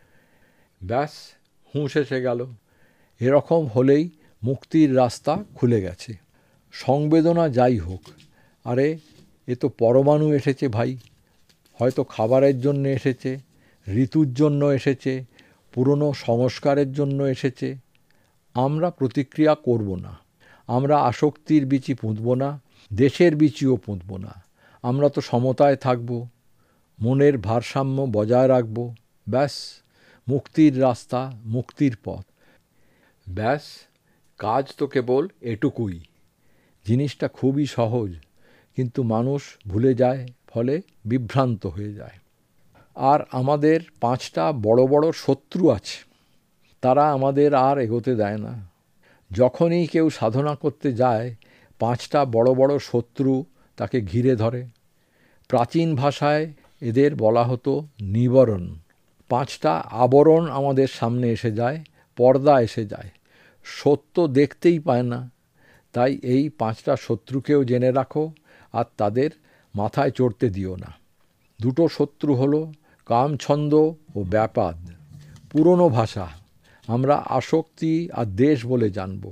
ব্যাস, হুঁশ এসে গেল। এরকম হলেই মুক্তির রাস্তা খুলে গেছে। সংবেদনা যাই হোক, আরে এ তো পরমাণু এসেছে ভাই। হয়তো খাবারের জন্য এসেছে, ঋতুর জন্য এসেছে, পুরনো সংস্কারের জন্য এসেছে। আমরা প্রতিক্রিয়া করব না। আমরা আসক্তির বীচি পুঁতব না, দেশের বীচিও পুঁতব না। আমরা তো সমতায় থাকব, মনের ভারসাম্য বজায় রাখব। ব্যাস, মুক্তির রাস্তা, মুক্তির পথ। ব্যাস, কাজ তো কেবল এটুকুই। জিনিসটা খুবই সহজ, কিন্তু মানুষ ভুলে যায়, ফলে বিভ্রান্ত হয়ে যায়। আর আমাদের 5টা বড় বড় শত্রু আছে, তারা আমাদের আর এগোতে দেয় না। যখনই কেউ সাধনা করতে যায়, 5টা বড় বড় শত্রু তাকে ঘিরে ধরে। প্রাচীন ভাষায় এদের বলা হতো নিবরণ। 5টা আবরণ আমাদের সামনে এসে যায়, পর্দা এসে যায়, সত্য দেখতেই পায় না। তাই এই 5টা শত্রুকেও জেনে রাখো, আর তাদের মাথায় চড়তে দিও না। 2টো শত্রু হলো কামছন্দ ও ব্যাপাদ। পুরনো ভাষা, আমরা আসক্তি আর দেশ বলে জানব।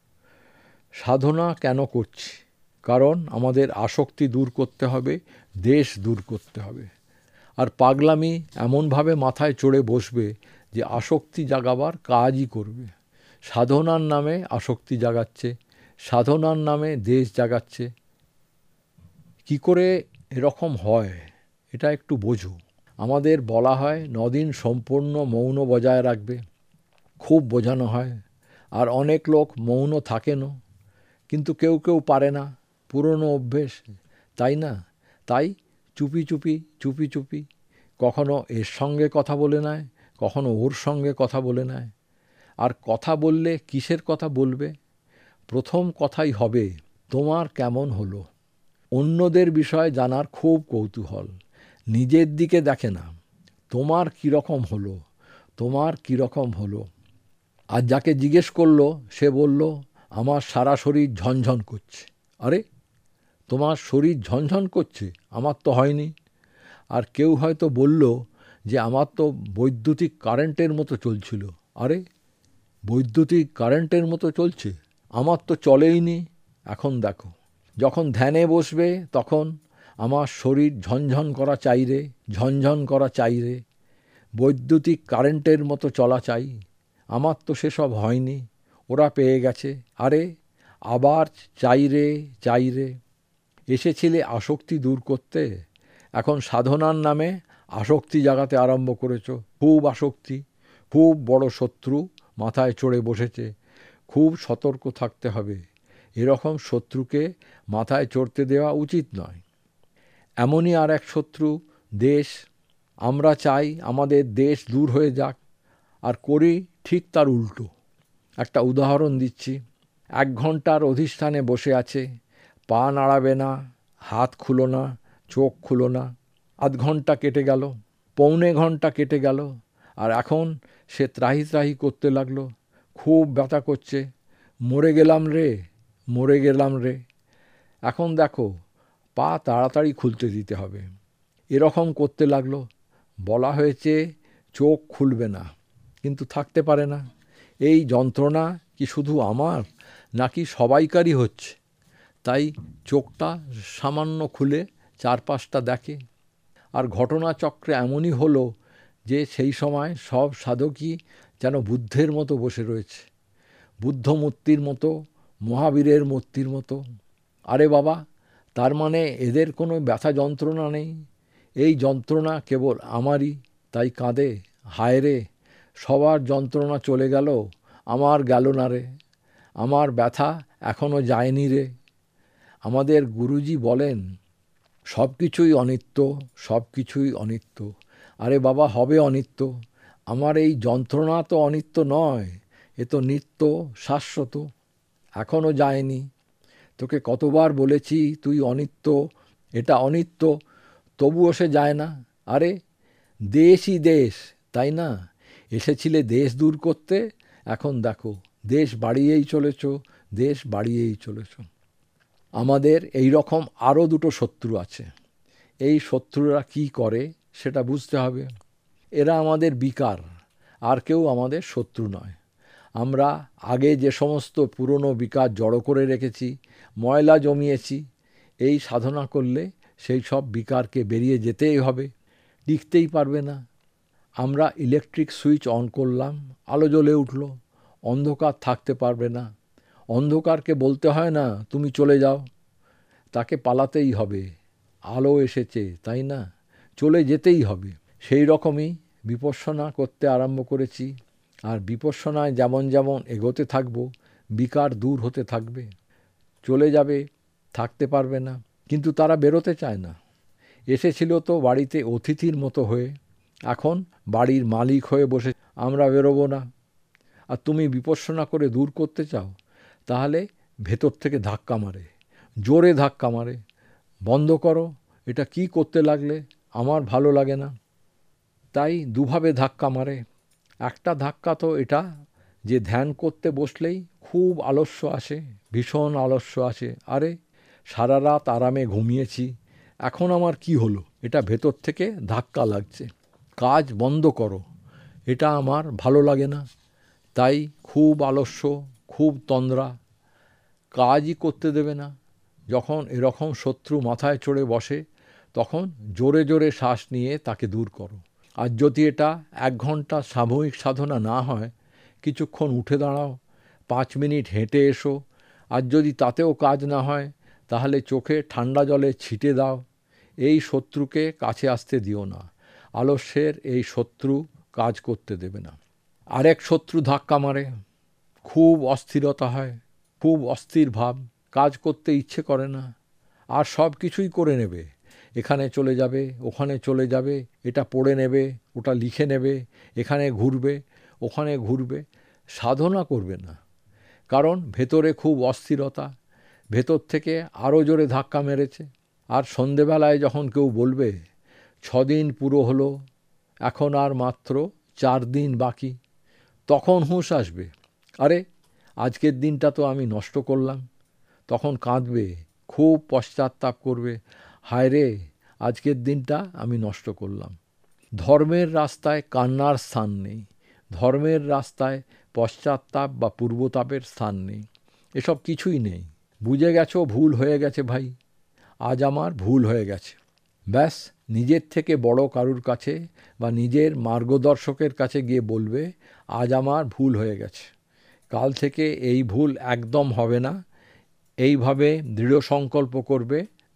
সাধনা কেন করছি? কারণ আমাদের আসক্তি দূর করতে হবে, দেশ দূর করতে হবে। আর পাগলামি এমনভাবে মাথায় চড়ে বসবে যে আসক্তি জাগাবার কাজই করবে। সাধনার নামে আসক্তি জাগাচ্ছে, সাধনার নামে দেশ জাগাচ্ছে। কি করে এরকম হয় এটা একটু বোঝো। আমাদের বলা হয় 9 দিন সম্পূর্ণ মৌন বজায় রাখবে, খুব বোঝানো হয়। আর অনেক লোক মৌন থাকেনও, কিন্তু কেউ কেউ পারে না, পুরনো অভ্যেস, তাই না? তাই চুপি চুপি চুপি চুপি কখনো এর সঙ্গে কথা বলে নেয়, কখনো ওর সঙ্গে কথা বলে নেয়। আর কথা বললে কিসের কথা বলবে? প্রথম কথাই হবে, তোমার কেমন হলো? অন্যদের বিষয়ে জানার খুব কৌতূহল, নিজের দিকে দেখে না। তোমার কীরকম হলো, তোমার কীরকম হলো? আর যাকে জিজ্ঞেস করলো সে বলল, আমার সারা শরীর ঝনঝন করছে। আরে তোমার শরীর ঝনঝন করছে, আমার তো হয়নি। আর কেউ হয়তো বলল যে আমার তো বৈদ্যুতিক কারেন্টের মতো চলছিল। আরে বৈদ্যুতিক কারেন্টের মতো চলছে, আমার তো চলেইনি। এখন দেখো, যখন ধ্যানে বসবে তখন আমার শরীর ঝনঝন করা চাই রে, ঝনঝন করা চাই রে, বৈদ্যুতিক কারেন্টের মতো চলা চাই। আমার তো সেসব হয়নি, ওরা পেয়ে গেছে। আরে আবার চাই রে, চাই রে। এসেছিলে আসক্তি দূর করতে, এখন সাধনার নামে আসক্তি জাগাতে আরম্ভ করেছ। খুব আসক্তি, খুব বড় শত্রু মাথায় চড়ে বসেছে, খুব সতর্ক থাকতে হবে। এরকম শত্রুকে মাথায় চড়তে দেওয়া উচিত নয়। এমনই আর এক শত্রু দেশ। আমরা চাই আমাদের দেশ দূর হয়ে যাক, আর করি ঠিক তার উল্টো। একটা উদাহরণ দিচ্ছি। 1 ঘন্টার অধিষ্ঠানে বসে আছে, পা নাড়াবে না, হাত খুলো না, চোখ খুলো না। 0.5 ঘন্টা কেটে গেল, পৌনে ঘন্টা কেটে গেল, আর এখন সে ত্রাহি ত্রাহি করতে লাগলো, খুব ব্যথা করছে, মরে গেলাম রে, মরে গেলাম রে। এখন দেখো, পা তাড়াতাড়ি খুলতে দিতে হবে। এরকম করতে লাগলো। বলা হয়েছে চোখ খুলবে না, কিন্তু থাকতে পারে না। এই যন্ত্রণা কি শুধু আমার, নাকি সবাইকারই হচ্ছে? তাই চোখটা সামান্য খুলে চারপাশটা দেখে। আর ঘটনাচক্রে এমনই হলো যে সেই সময় সব সাধকই যেন বুদ্ধের মতো বসে রয়েছে, বুদ্ধ মূর্তির মতো, মহাবীরের মূর্তির মতো। আরে বাবা, তার মানে এদের কোনো ব্যথা যন্ত্রণা নেই, এই যন্ত্রণা কেবল আমারই, তাই কাঁদে। হায় রে, সবার যন্ত্রণা চলে গেল, আমার গেল না রে, আমার ব্যথা এখনও যায়নি রে। আমাদের গুরুজি বলেন সব কিছুই অনিত্য, সব কিছুই অনিত্য। আরে বাবা, হবে অনিত্য? আমার এই যন্ত্রণা তো অনিত্য নয়, এ তো নিত্য, শাশ্বত, এখনও যায়নি। তোকে কতবার বলেছি তুই অনিত্য, এটা অনিত্য, তবুও সে যায় না। আরে দেশই দেশ, তাই না? এসেছিলে দেশ দূর করতে, এখন দেখো দেশ বাড়িয়েই চলেছ, দেশ বাড়িয়েই চলেছ। আমাদের এই রকম আরও 2টো শত্রু আছে। এই শত্রুরা কি করে সেটা বুঝতে হবে। এরা আমাদের বিকার, আর কেউ আমাদের শত্রু নয়। আমরা আগে যে সমস্ত পুরনো বিকার জড়ো করে রেখেছি, ময়লা জমিয়েছি, এই সাধনা করলে সেই সব বিকারকে বেরিয়ে যেতেই হবে, টিকতেই পারবে না। আমরা ইলেকট্রিক সুইচ অন করলাম, আলো জ্বলে উঠল, অন্ধকার থাকতে পারবে না। অন্ধকারকে বলতে হয় না তুমি চলে যাও, তাকে পালাতেই হবে। আলো এসেছে, তাই না? চলে যেতেই হবে। সেই রকমই বিপশ্যনা করতে আরম্ভ করেছি, আর বিপশ্যনায় যেমন যেমন এগোতে থাকবো, বিকার দূর হতে থাকবে। চলে যাবে, থাকতে পারবে না, কিন্তু তারা বেরোতে চায় না। এসেছিল তো বাড়িতে অতিথির মতো হয়ে, এখন বাড়ির মালিক হয়ে বসে আমরা বেরোবো না। আর তুমি বিপশ্যনা করে দূর করতে চাও, তাহলে ভেতর থেকে ধাক্কা মারে, জোরে ধাক্কা মারে, বন্ধ করো, এটা কি করতে লাগলে, আমার ভালো লাগে না। তাই দুভাবে ধাক্কা মারে। একটা ধাক্কা তো এটা যে ধ্যান করতে বসলেই খুব আলস্য আসে, ভীষণ আলস্য আসে। আরে সারা রাত আরামে ঘুমিয়েছি, এখন আমার কি হলো, এটা ভেতর থেকে ধাক্কা লাগছে। কাজ বন্ধ করো, এটা আমার ভালো লাগে না। তাই খুব আলস্য, খুব তন্দ্রা, কাজই করতে দেবে না। যখন এরকম শত্রু মাথায় চড়ে বসে, তখন জোরে জোরে শ্বাস নিয়ে তাকে দূর করো। আর যদি এটা 1 ঘন্টা সাময়িক সাধনা না হয়, কিছুক্ষণ উঠে দাঁড়াও, 5 মিনিট হেঁটে এসো। আর যদি তাতেও কাজ না হয়, তাহলে চোখে ঠান্ডা জলে ছিটে দাও। এই শত্রুকে কাছে আসতে দিও না। আলস্যের এই শত্রু কাজ করতে দেবে না। আরেক শত্রু ধাক্কা মারে, খুব অস্থিরতা হয়, খুব অস্থির ভাব, কাজ করতে ইচ্ছে করে না, আর সব কিছুই করে নেবে। এখানে চলে যাবে, ওখানে চলে যাবে, এটা পড়ে নেবে, ওটা লিখে নেবে, এখানে ঘুরবে, ওখানে ঘুরবে, সাধনা করবে না। কারণ ভেতরে খুব অস্থিরতা, ভেতর থেকে আরও জোরে ধাক্কা মেরেছে। আর সন্ধেবেলায় যখন কেউ বলবে 6 দিন পুরো হলো, এখন আর মাত্র 4 দিন বাকি, তখন হুঁশ আসবে, আরে আজকের দিনটা তো আমি নষ্ট করলাম। তখন কাঁদবে, খুব পশ্চাত্তাপ করবে, হায় রে, আজকের দিনটা আমি নষ্ট করলাম। ধর্মের রাস্তায় কান্নার স্থান নেই, ধর্মের রাস্তায় পশ্চাত্তাপ বা পূর্বতাপের স্থান নেই, এসব কিছুই নেই। বুঝে গেছো ভুল হয়ে গেছে ভাই, আজ আমার ভুল হয়ে গেছে, ব্যাস। নিজের থেকে বড় কারুর কাছে বা নিজের মার্গদর্শকের কাছে গিয়ে বলবে আজ আমার ভুল হয়ে গেছে, কাল থেকে এই ভুল একদম হবে না, এইভাবে দৃঢ় সংকল্প করবে,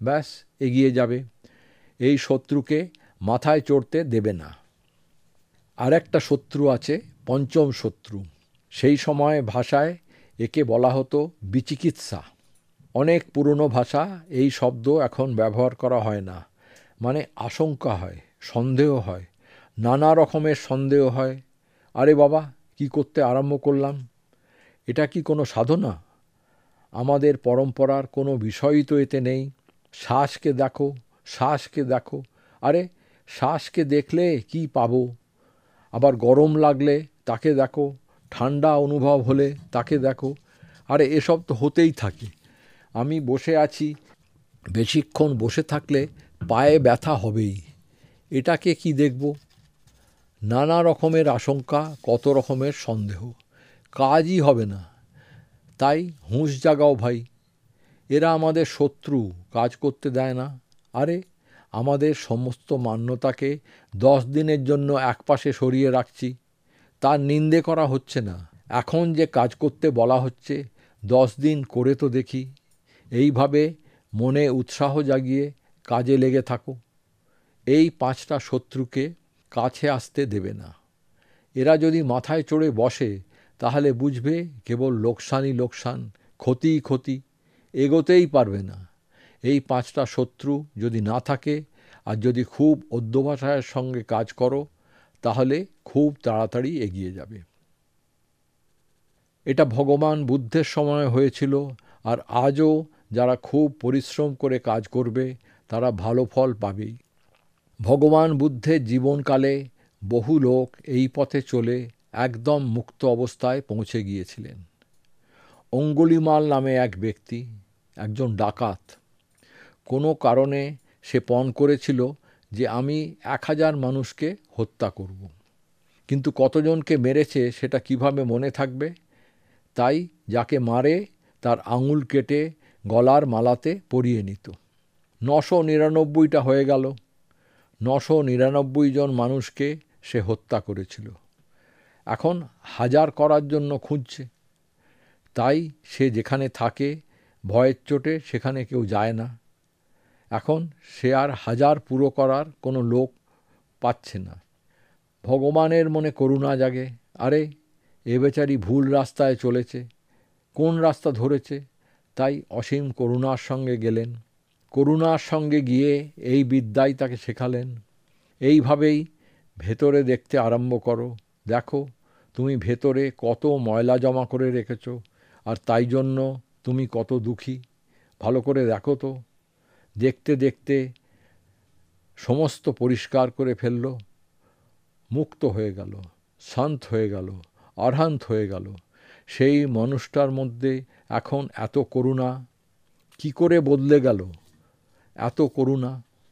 ব্যাস এগিয়ে যাবে। এই শত্রুকে মাথায় চড়তে দেবে না। আরেকটা শত্রু আছে, পঞ্চম শত্রু। সেই সময় ভাষায় একে বলা হতো বিচিকিৎসা। অনেক পুরনো ভাষা এই শব্দ এখন ব্যবহার করা হয় না। মানে আশঙ্কা হয়, সন্দেহ হয়, নানা রকমের সন্দেহ হয়। আরে বাবা, কি করতে আরম্ভ করলাম? এটা কি কোনো সাধনা? আমাদের পরম্পরার কোনো বিষয়ই তো এতে নেই। শ্বাসকে দেখো, শ্বাসকে দেখো। আরে শ্বাসকে দেখলে কি পাবো? আবার গরম লাগলে তাকে দেখো, ঠান্ডা অনুভব হলে তাকে দেখো। আরে এসব তো হতেই থাকে। আমি বসে আছি, বেশিক্ষণ বসে থাকলে পায়ে ব্যথা হবেই। এটাকে কি দেখব? নানা রকমের আশঙ্কা, কত রকমের সন্দেহ, কাজই হবে না। তাই হুঁশ জাগাও ভাই, এরা আমাদের শত্রু, কাজ করতে দেয় না। আরে আমাদের সমস্ত মান্যতাকে 10 দিনের জন্য একপাশে সরিয়ে রাখছি, তার নিন্দে করা হচ্ছে না। এখন যে কাজ করতে বলা হচ্ছে, 10 দিন করে তো দেখি। এইভাবে মনে উৎসাহ জাগিয়ে কাজে লেগে থাকো। এই 5টা শত্রুকে কাছে আসতে দেবে না। এরা যদি মাথায় চড়ে বসে তাহলে বুঝবে কেবল লোকসানই লোকসান, ক্ষতিই ক্ষতি, এগোতেই পারবে না। এই 5টা শত্রু যদি না থাকে আর যদি খুব অধ্যবসায়ের সঙ্গে কাজ করো তাহলে খুব তাড়াতাড়ি এগিয়ে যাবে। এটা ভগবান বুদ্ধের সময় হয়েছিল, আর আজও যারা খুব পরিশ্রম করে কাজ করবে তারা ভালো ফল পাবেই। ভগবান বুদ্ধের জীবনকালে বহু লোক এই পথে চলে একদম মুক্ত অবস্থায় পৌঁছে গিয়েছিলেন। অঙ্গুলিমাল নামে এক ব্যক্তি, একজন ডাকাত, কোনো কারণে সে পণ করেছিল যে আমি 1000 মানুষকে হত্যা করব। কিন্তু কতজনকে মেরেছে সেটা কিভাবে মনে থাকবে? তাই যাকে মারে তার আঙুল কেটে গলার মালাতে পরিয়ে নিত। 999টা হয়ে গেল। 999 জন মানুষকে সে হত্যা করেছিল। এখন 1000 করার জন্য খুঁজছে। তাই সে যেখানে থাকে ভয়ের চোটে সেখানে কেউ যায় না। এখন সে আর 1000 পুরো করার কোনো লোক পাচ্ছে না। ভগবানের মনে করুণা জাগে। আরে এ বেচারি ভুল রাস্তায় চলেছে, কোন রাস্তা ধরেছে? তাই অসীম করুণার সঙ্গে গেলেন। করুণার সঙ্গে গিয়ে এই বিদ্যাই তাকে শেখালেন। এইভাবেই ভেতরে দেখতে আরম্ভ করো। দেখো তুমি ভেতরে কত ময়লা জমা করে রেখেছো, আর তাই জন্য তুমি কত দুঃখী। ভালো করে দেখো তো। দেখতে দেখতে সমস্ত পরিষ্কার করে ফেললো, মুক্ত হয়ে গেল, শান্ত হয়ে গেল, অর্হান্ত হয়ে গেল। সেই মানুষটার মধ্যে এখন এত করুণা। কি করে বদলে গেল এত করুণা?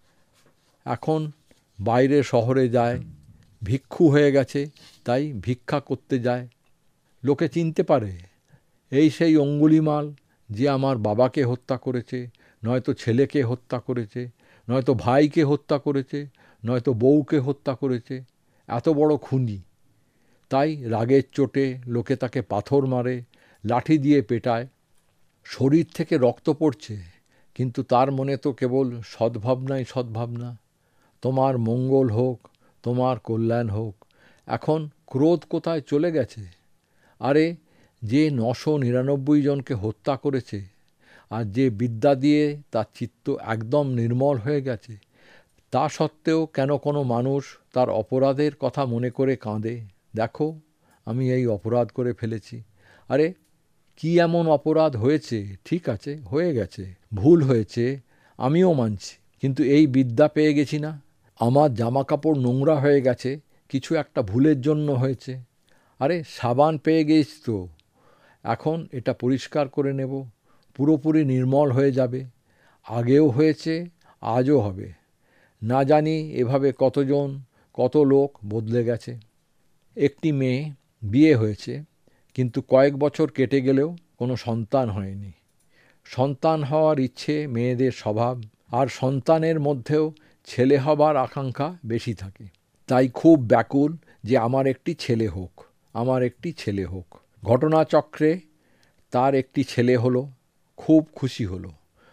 এখন বাইরে শহরে যায়, ভিক্ষু হয়ে গেছে, তাই ভিক্ষা করতে যায়। লোকে চিনতে পারে, এই সেই অঙ্গুলিমাল যে আমার বাবাকে হত্যা করেছে, নয়তো ছেলেকে হত্যা করেছে, নয়তো ভাইকে হত্যা করেছে, নয়তো বউকে হত্যা করেছে। এত বড় খুনি। তাই রাগের চোটে লোকে তাকে পাথর মারে, লাঠি দিয়ে পেটায়। শরীর থেকে রক্ত পড়ছে, কিন্তু তার মনে তো কেবল সদ্ভাবনাই সদ্ভাবনা। তোমার মঙ্গল হোক, তোমার কল্যাণ হোক। এখন ক্রোধ কোথায় চলে গেছে? আরে যে 999 জনকে হত্যা করেছে, আর যে বিদ্যা দিয়ে তার চিত্ত একদম নির্মল হয়ে গেছে, তা সত্ত্বেও কেন কোনো মানুষ তার অপরাধের কথা মনে করে কাঁদে? দেখো আমি এই অপরাধ করে ফেলেছি। আরে কি এমন অপরাধ হয়েছে? ঠিক আছে, হয়ে গেছে, ভুল হয়েছে, আমিও মানছি, কিন্তু এই বিদ্যা পেয়ে গেছি না। আমার জামা কাপড় নোংরা হয়ে গেছে, কিছু একটা ভুলের জন্য হয়েছে। আরে সাবান পেয়ে গেছি তো, এখন এটা পরিষ্কার করে নেব, পুরোপুরি নির্মল হয়ে যাবে। আগেও হয়েছে, আজও হবে। না জানি এভাবে কতজন, কত লোক বদলে গেছে। একটি মেয়ে, বিয়ে হয়েছে, কিন্তু কয়েক বছর কেটে গেলেও কোনো সন্তান হয়নি। সন্তান হওয়ার ইচ্ছে মেয়েদের স্বভাব, আর সন্তানের মধ্যেও ছেলে হবার আকাঙ্ক্ষা বেশি থাকে। তাই খুব ব্যাকুল যে আমার একটি ছেলে হোক, আমার একটি ছেলে হোক। ঘটনাচক্রে তার একটি ছেলে হলো, খুব খুশি হলো।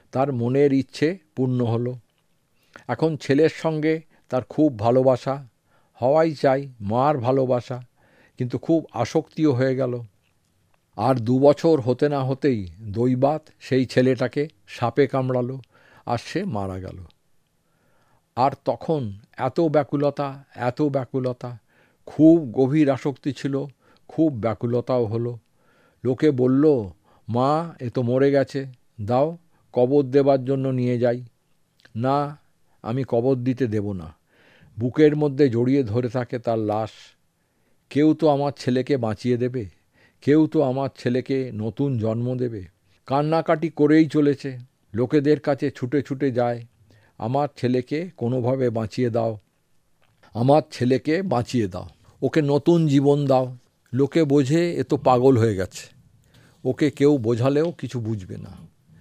তার মনের ইচ্ছে পূর্ণ হলো। এখন ছেলের সঙ্গে তার খুব ভালোবাসা, হওয়াই চাই মার ভালোবাসা, কিন্তু খুব আসক্তিও হয়ে গেল। আর 2 বছর হতে না হতেই দৈবাত সেই ছেলেটাকে সাপে কামড়ালো, আর সে মারা গেল। আর তখন এত ব্যাকুলতা, এত ব্যাকুলতা, খুব গভীর আসক্তি ছিল, খুব ব্যাকুলতাও হলো। লোকে বলল, মা এ তো মরে গেছে, দাও কবর দেবার জন্য নিয়ে যাই। না, আমি কবর দিতে দেব না। বুকের মধ্যে জড়িয়ে ধরে থাকে তার লাশ। কেউ তো আমার ছেলেকে বাঁচিয়ে দেবে, কেউ তো আমার ছেলেকে নতুন জন্ম দেবে। কান্নাকাটি করেই চলেছে, লোকেদের কাছে ছুটে ছুটে যায়, আমার ছেলেকে কোনোভাবে বাঁচিয়ে দাও, আমার ছেলেকে বাঁচিয়ে দাও, ওকে নতুন জীবন দাও। লোকে বোঝে এ তো পাগল হয়ে গেছে, ওকে কেউ বোঝালেও কিছু বুঝবে না।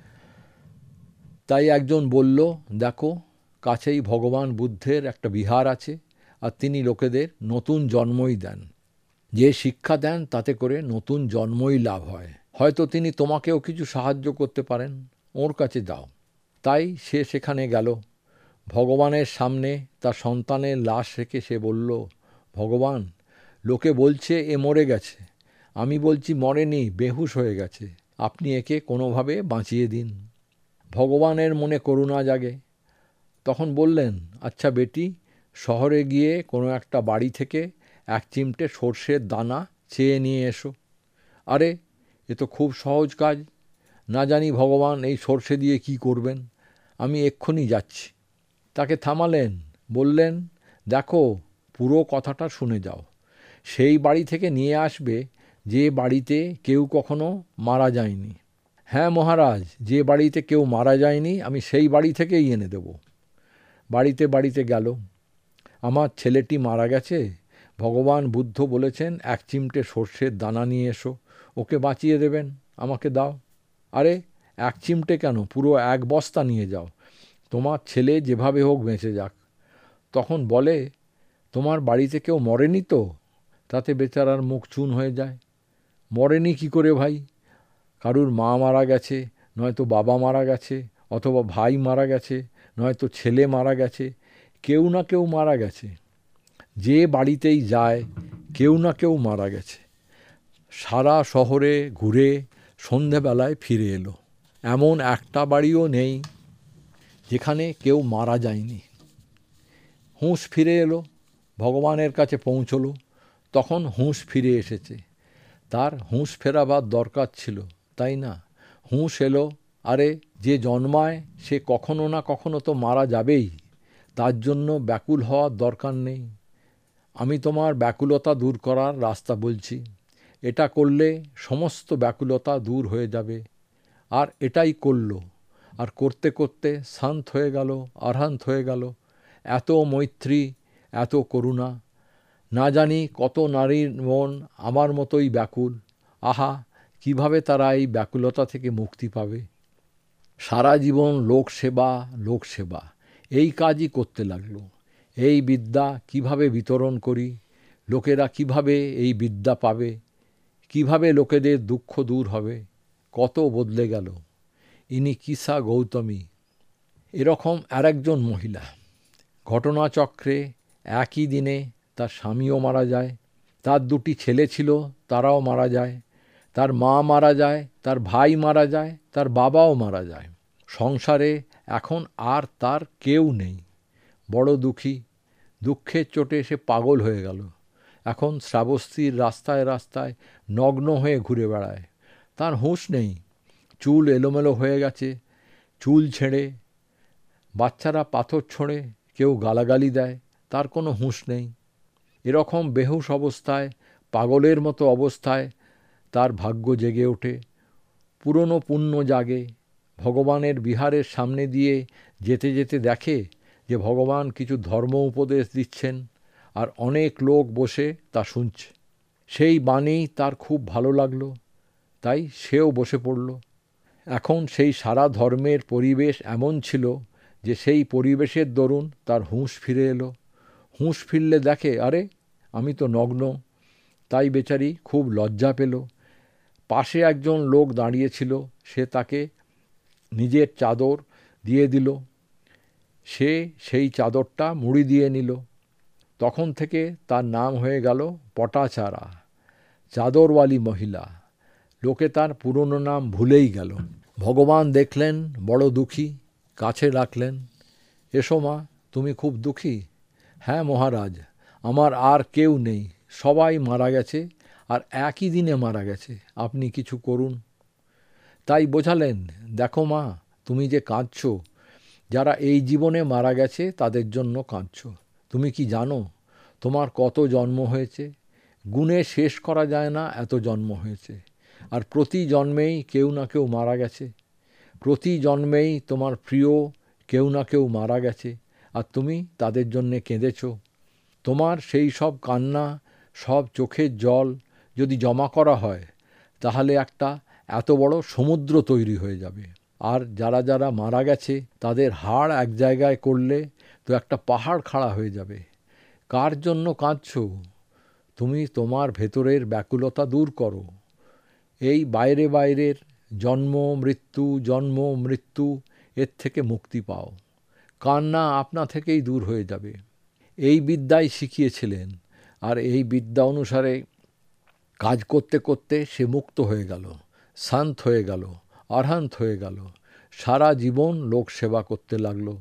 তাই একজন বলল, দেখো কাছেই ভগবান বুদ্ধের একটা বিহার আছে, আর তিনি লোকেদের নতুন জন্মই দেন। যে শিক্ষা দেন তাতে করে নতুন জন্মই লাভ হয়। হয়তো তিনি তোমাকেও কিছু সাহায্য করতে পারেন, ওর কাছে যাও। তাই সে সেখানে গেল। ভগবানের সামনে তার সন্তানের লাশ রেখে সে বলল, ভগবান, লোকে বলছে এ মরে গেছে, আমি বলছি মরেনি, বেহুশ হয়ে গেছে, আপনি একে কোনোভাবে বাঁচিয়ে দিন। ভগবানের মনে করুণা জাগে। তখন বললেন, আচ্ছা বেটি, শহরে গিয়ে কোনো একটা বাড়ি থেকে 1 চিমটে সর্ষের দানা চেয়ে নিয়ে এসো। আরে এ তো খুব সহজ কাজ, না জানি ভগবান এই সর্ষে দিয়ে কি করবেন, আমি এক্ষুনি যাচ্ছি। তাকে থামালেন, বললেন, দেখো পুরো কথাটা শুনে যাও। সেই বাড়ি থেকে নিয়ে আসবে যে বাড়িতে কেউ কখনো মারা যায়নি। হ্যাঁ মহারাজ, যে বাড়িতে কেউ মারা যায়নি আমি সেই বাড়ি থেকেই এনে দেব। বাড়িতে বাড়িতে গেল। আমার ছেলেটি মারা গেছে, ভগবান বুদ্ধ বলেছেন 1 চিমটে সর্ষের দানা নিয়ে এসো, ওকে বাঁচিয়ে দেবেন, আমাকে দাও। আরে 1 চিমটে কেন, পুরো 1 বস্তা নিয়ে যাও, তোমার ছেলে যেভাবে হোক বেঁচে যাক। তখন বলে, তোমার বাড়িতে কেউ মরেনি তো? তাতে বেচারার মুখ চুন হয়ে যায়। মরেনি কি করে ভাই? কারুর মা মারা গেছে, নয়তো বাবা মারা গেছে, অথবা ভাই মারা গেছে, নয়তো ছেলে মারা গেছে, কেউ না কেউ মারা গেছে। যে বাড়িতেই যায় কেউ না কেউ মারা গেছে। সারা শহরে ঘুরে সন্ধেবেলায় ফিরে এলো, এমন একটা বাড়িও নেই যেখানে কেউ মারা যায়নি। হুঁশ ফিরে এলো, ভগবানের কাছে পৌঁছলো, তখন হুঁশ ফিরে এসেছে। তার হুঁশ ফেরাবার দরকার ছিল, তাই না? হুঁশ এলো, আরে যে জন্মায় সে কখনো না কখনো তো মারা যাবেই, তার জন্য ব্যাকুল হওয়ার দরকার নেই। আমি তোমার ব্যাকুলতা দূর করার রাস্তা বলছি, এটা করলে সমস্ত ব্যাকুলতা দূর হয়ে যাবে। আর এটাই করল, আর করতে করতে শান্ত হয়ে গেল, আরহান্ত হয়ে গেল। এত মৈত্রী, এত করুণা, না জানি কত নারীর মন আমার মতোই ব্যাকুল। আহা, কিভাবে তারা এই ব্যাকুলতা থেকে মুক্তি পাবে? সারা জীবন লোকসেবা, লোকসেবা, এই কাজই করতে লাগলো। এই বিদ্যা কিভাবে বিতরণ করি, লোকেরা কিভাবে এই বিদ্যা পাবে, কিভাবে লোকেদের দুঃখ দূর হবে, কত বদলে গেল। ইনি কিসা গৌতমী। এরকম আরেকজন মহিলা, ঘটনাচক্রে একই দিনে তার স্বামীও মারা যায়, তার 2টি ছেলে ছিল, তারাও মারা যায়, তার মা মারা যায়, তার ভাই মারা যায়, তার বাবাও মারা যায়। সংসারে এখন আর তার কেউ নেই। বড় দুঃখী, দুঃখের চোটে সে পাগল হয়ে গেল। এখন শ্রাবস্তীর রাস্তায় রাস্তায় নগ্ন হয়ে ঘুরে বেড়ায়। তার হুঁশ নেই, চুল এলোমেলো হয়ে গেছে, চুল ছেড়ে, বাচ্চারা পাথর ছোঁড়ে, কেউ গালাগালি দেয়, তার কোনো হুঁশ নেই। এরকম বেহুশ অবস্থায়, পাগলের মতো অবস্থায় তার ভাগ্য জেগে ওঠে, পুরনো পুণ্য জাগে। ভগবানের বিহারের সামনে দিয়ে যেতে যেতে দেখে যে ভগবান কিছু ধর্ম উপদেশ দিচ্ছেন, আর অনেক লোক বসে তা শুনছে। সেই বাণী তার খুব ভালো লাগলো, তাই সেও বসে পড়ল। এখন সেই সারা ধর্মের পরিবেশ এমন ছিল যে সেই পরিবেশের দরুন তার হুঁশ ফিরে এলো। হুঁশ ফিরলে দেখে, আরে আমি তো নগ্ন। তাই বেচারি খুব লজ্জা পেল। পাশে একজন লোক দাঁড়িয়েছিল, সে তাকে নিজের চাদর দিয়ে দিল। সে সেই চাদরটা মুড়ি দিয়ে নিল। তখন থেকে তার নাম হয়ে গেল পটাচারা, চাদরওয়ালি মহিলা। লোকে তার পুরনো নাম ভুলেই গেল। ভগবান দেখলেন বড় দুঃখী, কাছে ডাকলেন, এসো মা, তুমি খুব দুঃখী? হ্যাঁ মহারাজ, আমার আর কেউ নেই, সবাই মারা গেছে, আর একই দিনে মারা গেছে, আপনি কিছু করুন। তাই বোঝালেন, দেখো মা, তুমি যে কাঁদছ, যারা এই জীবনে মারা গেছে তাদের জন্য কাঁদছ। তুমি কি জানো তোমার কত জন্ম হয়েছে? গুণে শেষ করা যায় না, এত জন্ম হয়েছে। আর প্রতি জন্মেই কেউ না কেউ মারা গেছে। প্রতি জন্মেই তোমার প্রিয় কেউ না কেউ মারা গেছে, আর তুমি তাদের জন্যে কেঁদেছ। তোমার সেই সব কান্না, সব চোখের জল যদি জমা করা হয়, তাহলে একটা এত বড় সমুদ্র তৈরি হয়ে যাবে। আর যারা যারা মারা গেছে তাদের হাড় এক জায়গায় করলে তো একটা পাহাড় খাড়া হয়ে যাবে। কার জন্য কাঁদছ? তুমি তোমার ভেতরের ব্যাকুলতা দূর করো। এই বাইরের জন্ম মৃত্যু এর থেকে মুক্তি পাও। কান্না আপনা থেকেই দূর হয়ে যাবে। এই বিদ্যাই শিখিয়েছিলেন, আর এই বিদ্যা অনুসারে কাজ করতে করতে সে মুক্ত হয়ে গেল, শান্ত হয়ে গেল, অরহন্ত হয়ে গেল। সারা জীবন লোক সেবা করতে লাগলো।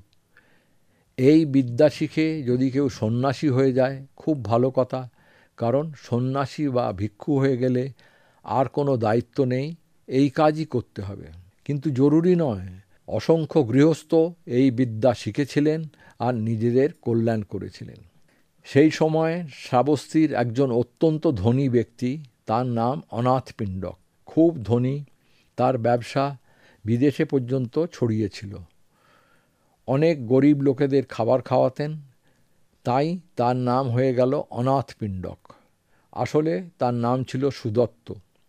এই বিদ্যা শিখে যদি কেউ সন্ন্যাসী হয়ে যায়, খুব ভালো কথা, কারণ সন্ন্যাসী বা ভিক্ষু হয়ে গেলে আর কোনো দায়িত্ব নেই, এই কাজই করতে হবে। কিন্তু জরুরি নয়। অসংখ্য গৃহস্থ এই বিদ্যা শিখেছিলেন আর নিজেদের কল্যাণ করেছিলেন। সেই সময় শ্রাবস্তীর একজন অত্যন্ত ধনী ব্যক্তি, তার নাম অনাথপিণ্ডক। খুব ধনী, তার ব্যবসা বিদেশে পর্যন্ত ছড়িয়েছিল। অনেক গরিব লোকেদের খাবার খাওয়াতেন, তাই তার নাম হয়ে গেল অনাথপিণ্ডক। আসলে তার নাম ছিল সুদত্ত।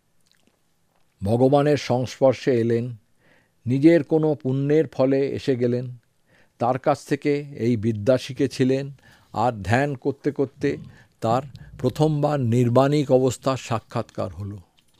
ভগবানের সংস্পর্শে এলেন, নিজের কোনো পুণ্যের ফলে এসে গেলেন। তার কাছ থেকে এই বিদ্যা শিখেছিলেন, আর ধ্যান করতে করতে তার প্রথমবার নির্বাণিক অবস্থার সাক্ষাৎকার হলো।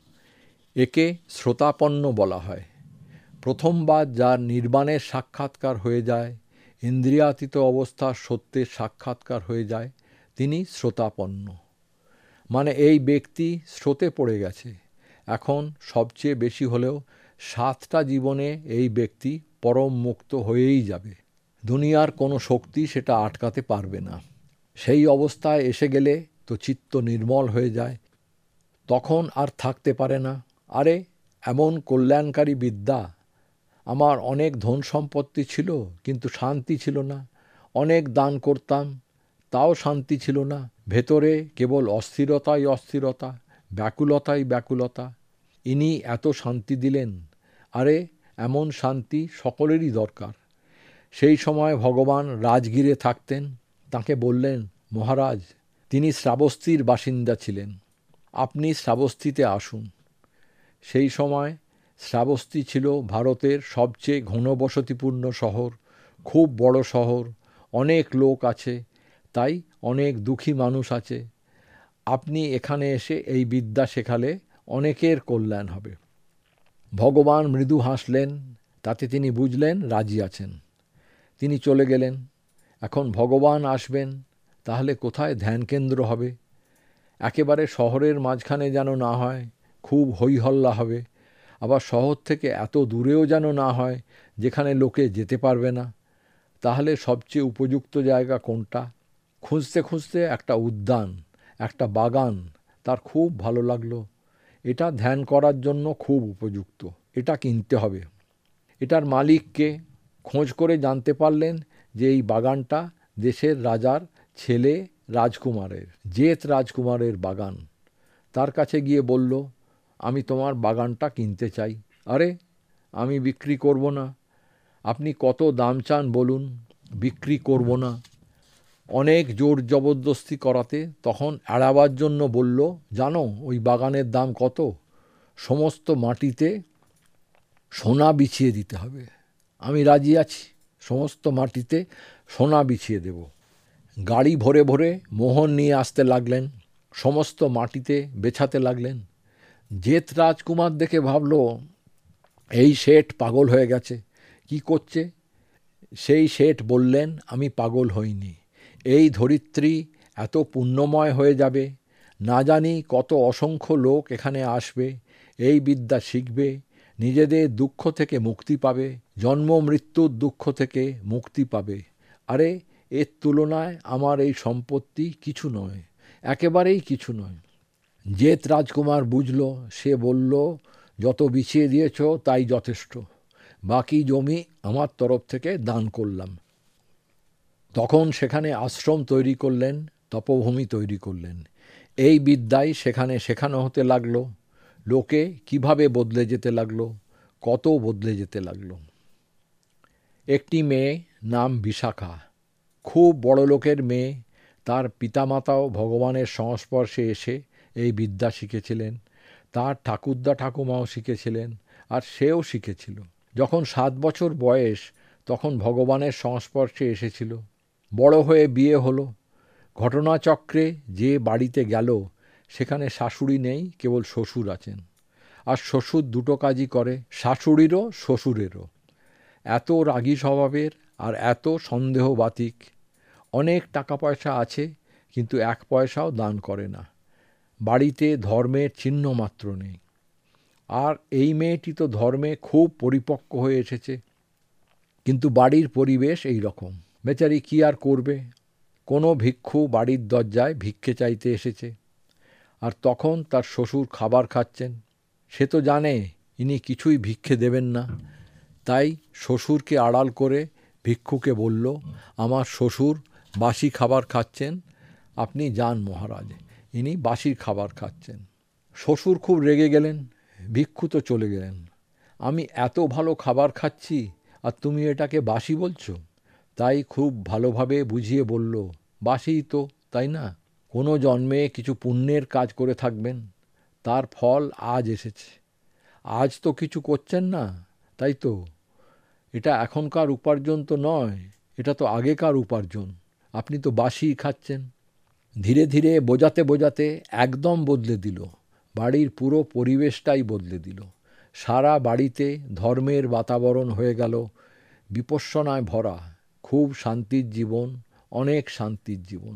একে শ্রোতাপন্ন বলা হয়। প্রথমবার যার নির্বাণের সাক্ষাৎকার হয়ে যায়, ইন্দ্রিয়াতীত অবস্থার সত্যের সাক্ষাৎকার হয়ে যায়, তিনি শ্রোতাপন্ন। মানে এই ব্যক্তি স্রোতে পড়ে গেছে। এখন সবচেয়ে বেশি হলেও 7টা জীবনে এই ব্যক্তি পরম মুক্ত হয়েই যাবে। দুনিয়ার কোনো শক্তি সেটা আটকাতে পারবে না। সেই অবস্থায় এসে গেলে তো চিত্ত নির্মল হয়ে যায়, তখন আর থাকতে পারে না। আরে, এমন কল্যাণকারী বিদ্যা! আমার অনেক ধন সম্পত্তি ছিল, কিন্তু শান্তি ছিল না। অনেক দান করতাম, তাও শান্তি ছিল না। ভেতরে কেবল অস্থিরতাই অস্থিরতা, ব্যাকুলতাই ব্যাকুলতা। ইনি এত শান্তি দিলেন। আরে, এমন শান্তি সকলেরই দরকার। সেই সময় ভগবান রাজগিরে থাকতেন। তাকে বললেন, মহারাজ, তিনি শ্রাবস্তীর বাসিন্দা ছিলেন, আপনি শ্রাবস্তীতে আসুন। সেই সময় শ্রাবস্তী ছিল ভারতের সবচেয়ে ঘনবসতিপূর্ণ শহর, খুব বড় শহর, অনেক লোক আছে, তাই অনেক দুঃখী মানুষ আছে। আপনি এখানে এসে এই বিদ্যা শেখালে অনেকের কল্যাণ হবে। ভগবান মৃদু হাসলেন, তাতে তিনি বুঝলেন রাজি আছেন। তিনি চলে গেলেন। এখন ভগবান আসবেন, তাহলে কোথায় ধ্যান কেন্দ্র হবে? একেবারে শহরের মাঝখানে যেন না হয়, খুব হইহল্লা হবে। আবার শহর থেকে এত দূরেও যেন না হয় যেখানে লোকে যেতে পারবে না। তাহলে সবচেয়ে উপযুক্ত জায়গা কোনটা? খুঁজতে খুঁজতে একটা উদ্যান, একটা বাগান তার খুব ভালো লাগলো। এটা ধ্যান করার জন্য খুব উপযুক্ত, এটা কিনতে হবে। এটার মালিককে খোঁজ করে জানতে পারলেন যে এই বাগানটা দেশের রাজার ছেলে রাজকুমারের, জেত রাজকুমারের বাগান। তার কাছে গিয়ে বলল, আমি তোমার বাগানটা কিনতে চাই। আরে, আমি বিক্রি করব না। আপনি কত দাম চান বলুন, বিক্রি করব না। অনেক জোর জবরদস্তি করাতে তখন এড়াবার জন্য বলল, জানো ওই বাগানের দাম কত? সমস্ত মাটিতে সোনা বিছিয়ে দিতে হবে। আমি রাজি আছি, সমস্ত মাটিতে সোনা বিছিয়ে দেব। গাড়ি ভরে ভরে মোহর নিয়ে আসতে লাগলেন, সমস্ত মাটিতে বেছাতে লাগলেন। জেত রাজকুমার দেখে ভাবল, এই শেঠ পাগল হয়ে গেছে, কি করছে? সেই শেঠ বললেন, আমি পাগল হইনি। এই ধরিত্রী এত পুণ্যময় হয়ে যাবে, না জানি কত অসংখ্য লোক এখানে আসবে, এই বিদ্যা শিখবে, নিজেদের দুঃখ থেকে মুক্তি পাবে, জন্ম মৃত্যুর দুঃখ থেকে মুক্তি পাবে। আরে এর তুলনায় আমার এই সম্পত্তি কিছু নয়, একেবারেই কিছু নয়। জেত রাজকুমার বুঝল, সে বলল, যত বিছিয়ে দিয়েছ তাই যথেষ্ট, বাকি জমি আমার তরফ থেকে দান করলাম। তখন সেখানে আশ্রম তৈরি করলেন, তপভূমি তৈরি করলেন। এই বিদ্যাই সেখানে শেখানো হতে লাগলো। লোকে কিভাবে বদলে যেতে লাগলো, কত বদলে যেতে লাগলো। একটি মেয়ে নাম বিশাখা, খুব বড় লোকের মেয়ে। তার পিতামাতাও ভগবানের সংস্পর্শে এসে এই বিদ্যা শিখেছিলেন, তার ঠাকুরদা ঠাকুমাও শিখেছিলেন, আর সেও শিখেছিল। যখন 7 বছর বয়স তখন ভগবানের সংস্পর্শে এসেছিল। বড় হয়ে বিয়ে হলো। ঘটনাচক্রে যে বাড়িতে গেল সেখানে শাশুড়ি নেই, কেবল শ্বশুর আছেন। আর শ্বশুর দুটো কাজই করে, শাশুড়িরও শ্বশুরেরও। এত রাগী স্বভাবের আর এত সন্দেহবাতিক। অনেক টাকা পয়সা আছে, কিন্তু 1 পয়সাও দান করে না। বাড়িতে ধর্মের চিহ্ন মাত্র নেই। আর এই মেয়েটি তো ধর্মে খুব পরিপক্ক হয়ে এসেছে, কিন্তু বাড়ির পরিবেশ এই রকম। বেচারি কি আর করবে? কোনো ভিক্ষু বাড়ির দরজায় ভিক্ষে চাইতে এসেছে, আর তখন তার শ্বশুর খাবার খাচ্ছেন। সে তো জানে ইনি কিছুই ভিক্ষে দেবেন না, তাই শ্বশুরকে আড়াল করে ভিক্ষুকে বলল, আমার শ্বশুর বাসি খাবার খাচ্ছেন, আপনি যান মহারাজ, ইনি বাসি খাবার খাচ্ছেন। শ্বশুর খুব রেগে গেলেন, ভিক্ষু তো চলে গেলেন। আমি এত ভালো খাবার খাচ্ছি আর তুমি এটাকে বাসি বলছো? তাই খুব ভালোভাবে বুঝিয়ে বলল, বাসিই তো, তাই না? কোনো জন্মে কিছু পুণ্যের কাজ করে থাকবেন, তার ফল আজ এসেছে। আজ তো কিছু করছেন না, তাই তো? এটা এখনকার উপার্জন তো নয়, এটা তো আগেকার উপার্জন। আপনি তো বাসিই খাচ্ছেন। ধীরে ধীরে বোঝাতে বোঝাতে একদম বদলে দিল। বাড়ির পুরো পরিবেশটাই বদলে দিল। সারা বাড়িতে ধর্মের বাতাবরণ হয়ে গেল, বিপশ্যনায় ভরা। খুব শান্তির জীবন, অনেক শান্তির জীবন।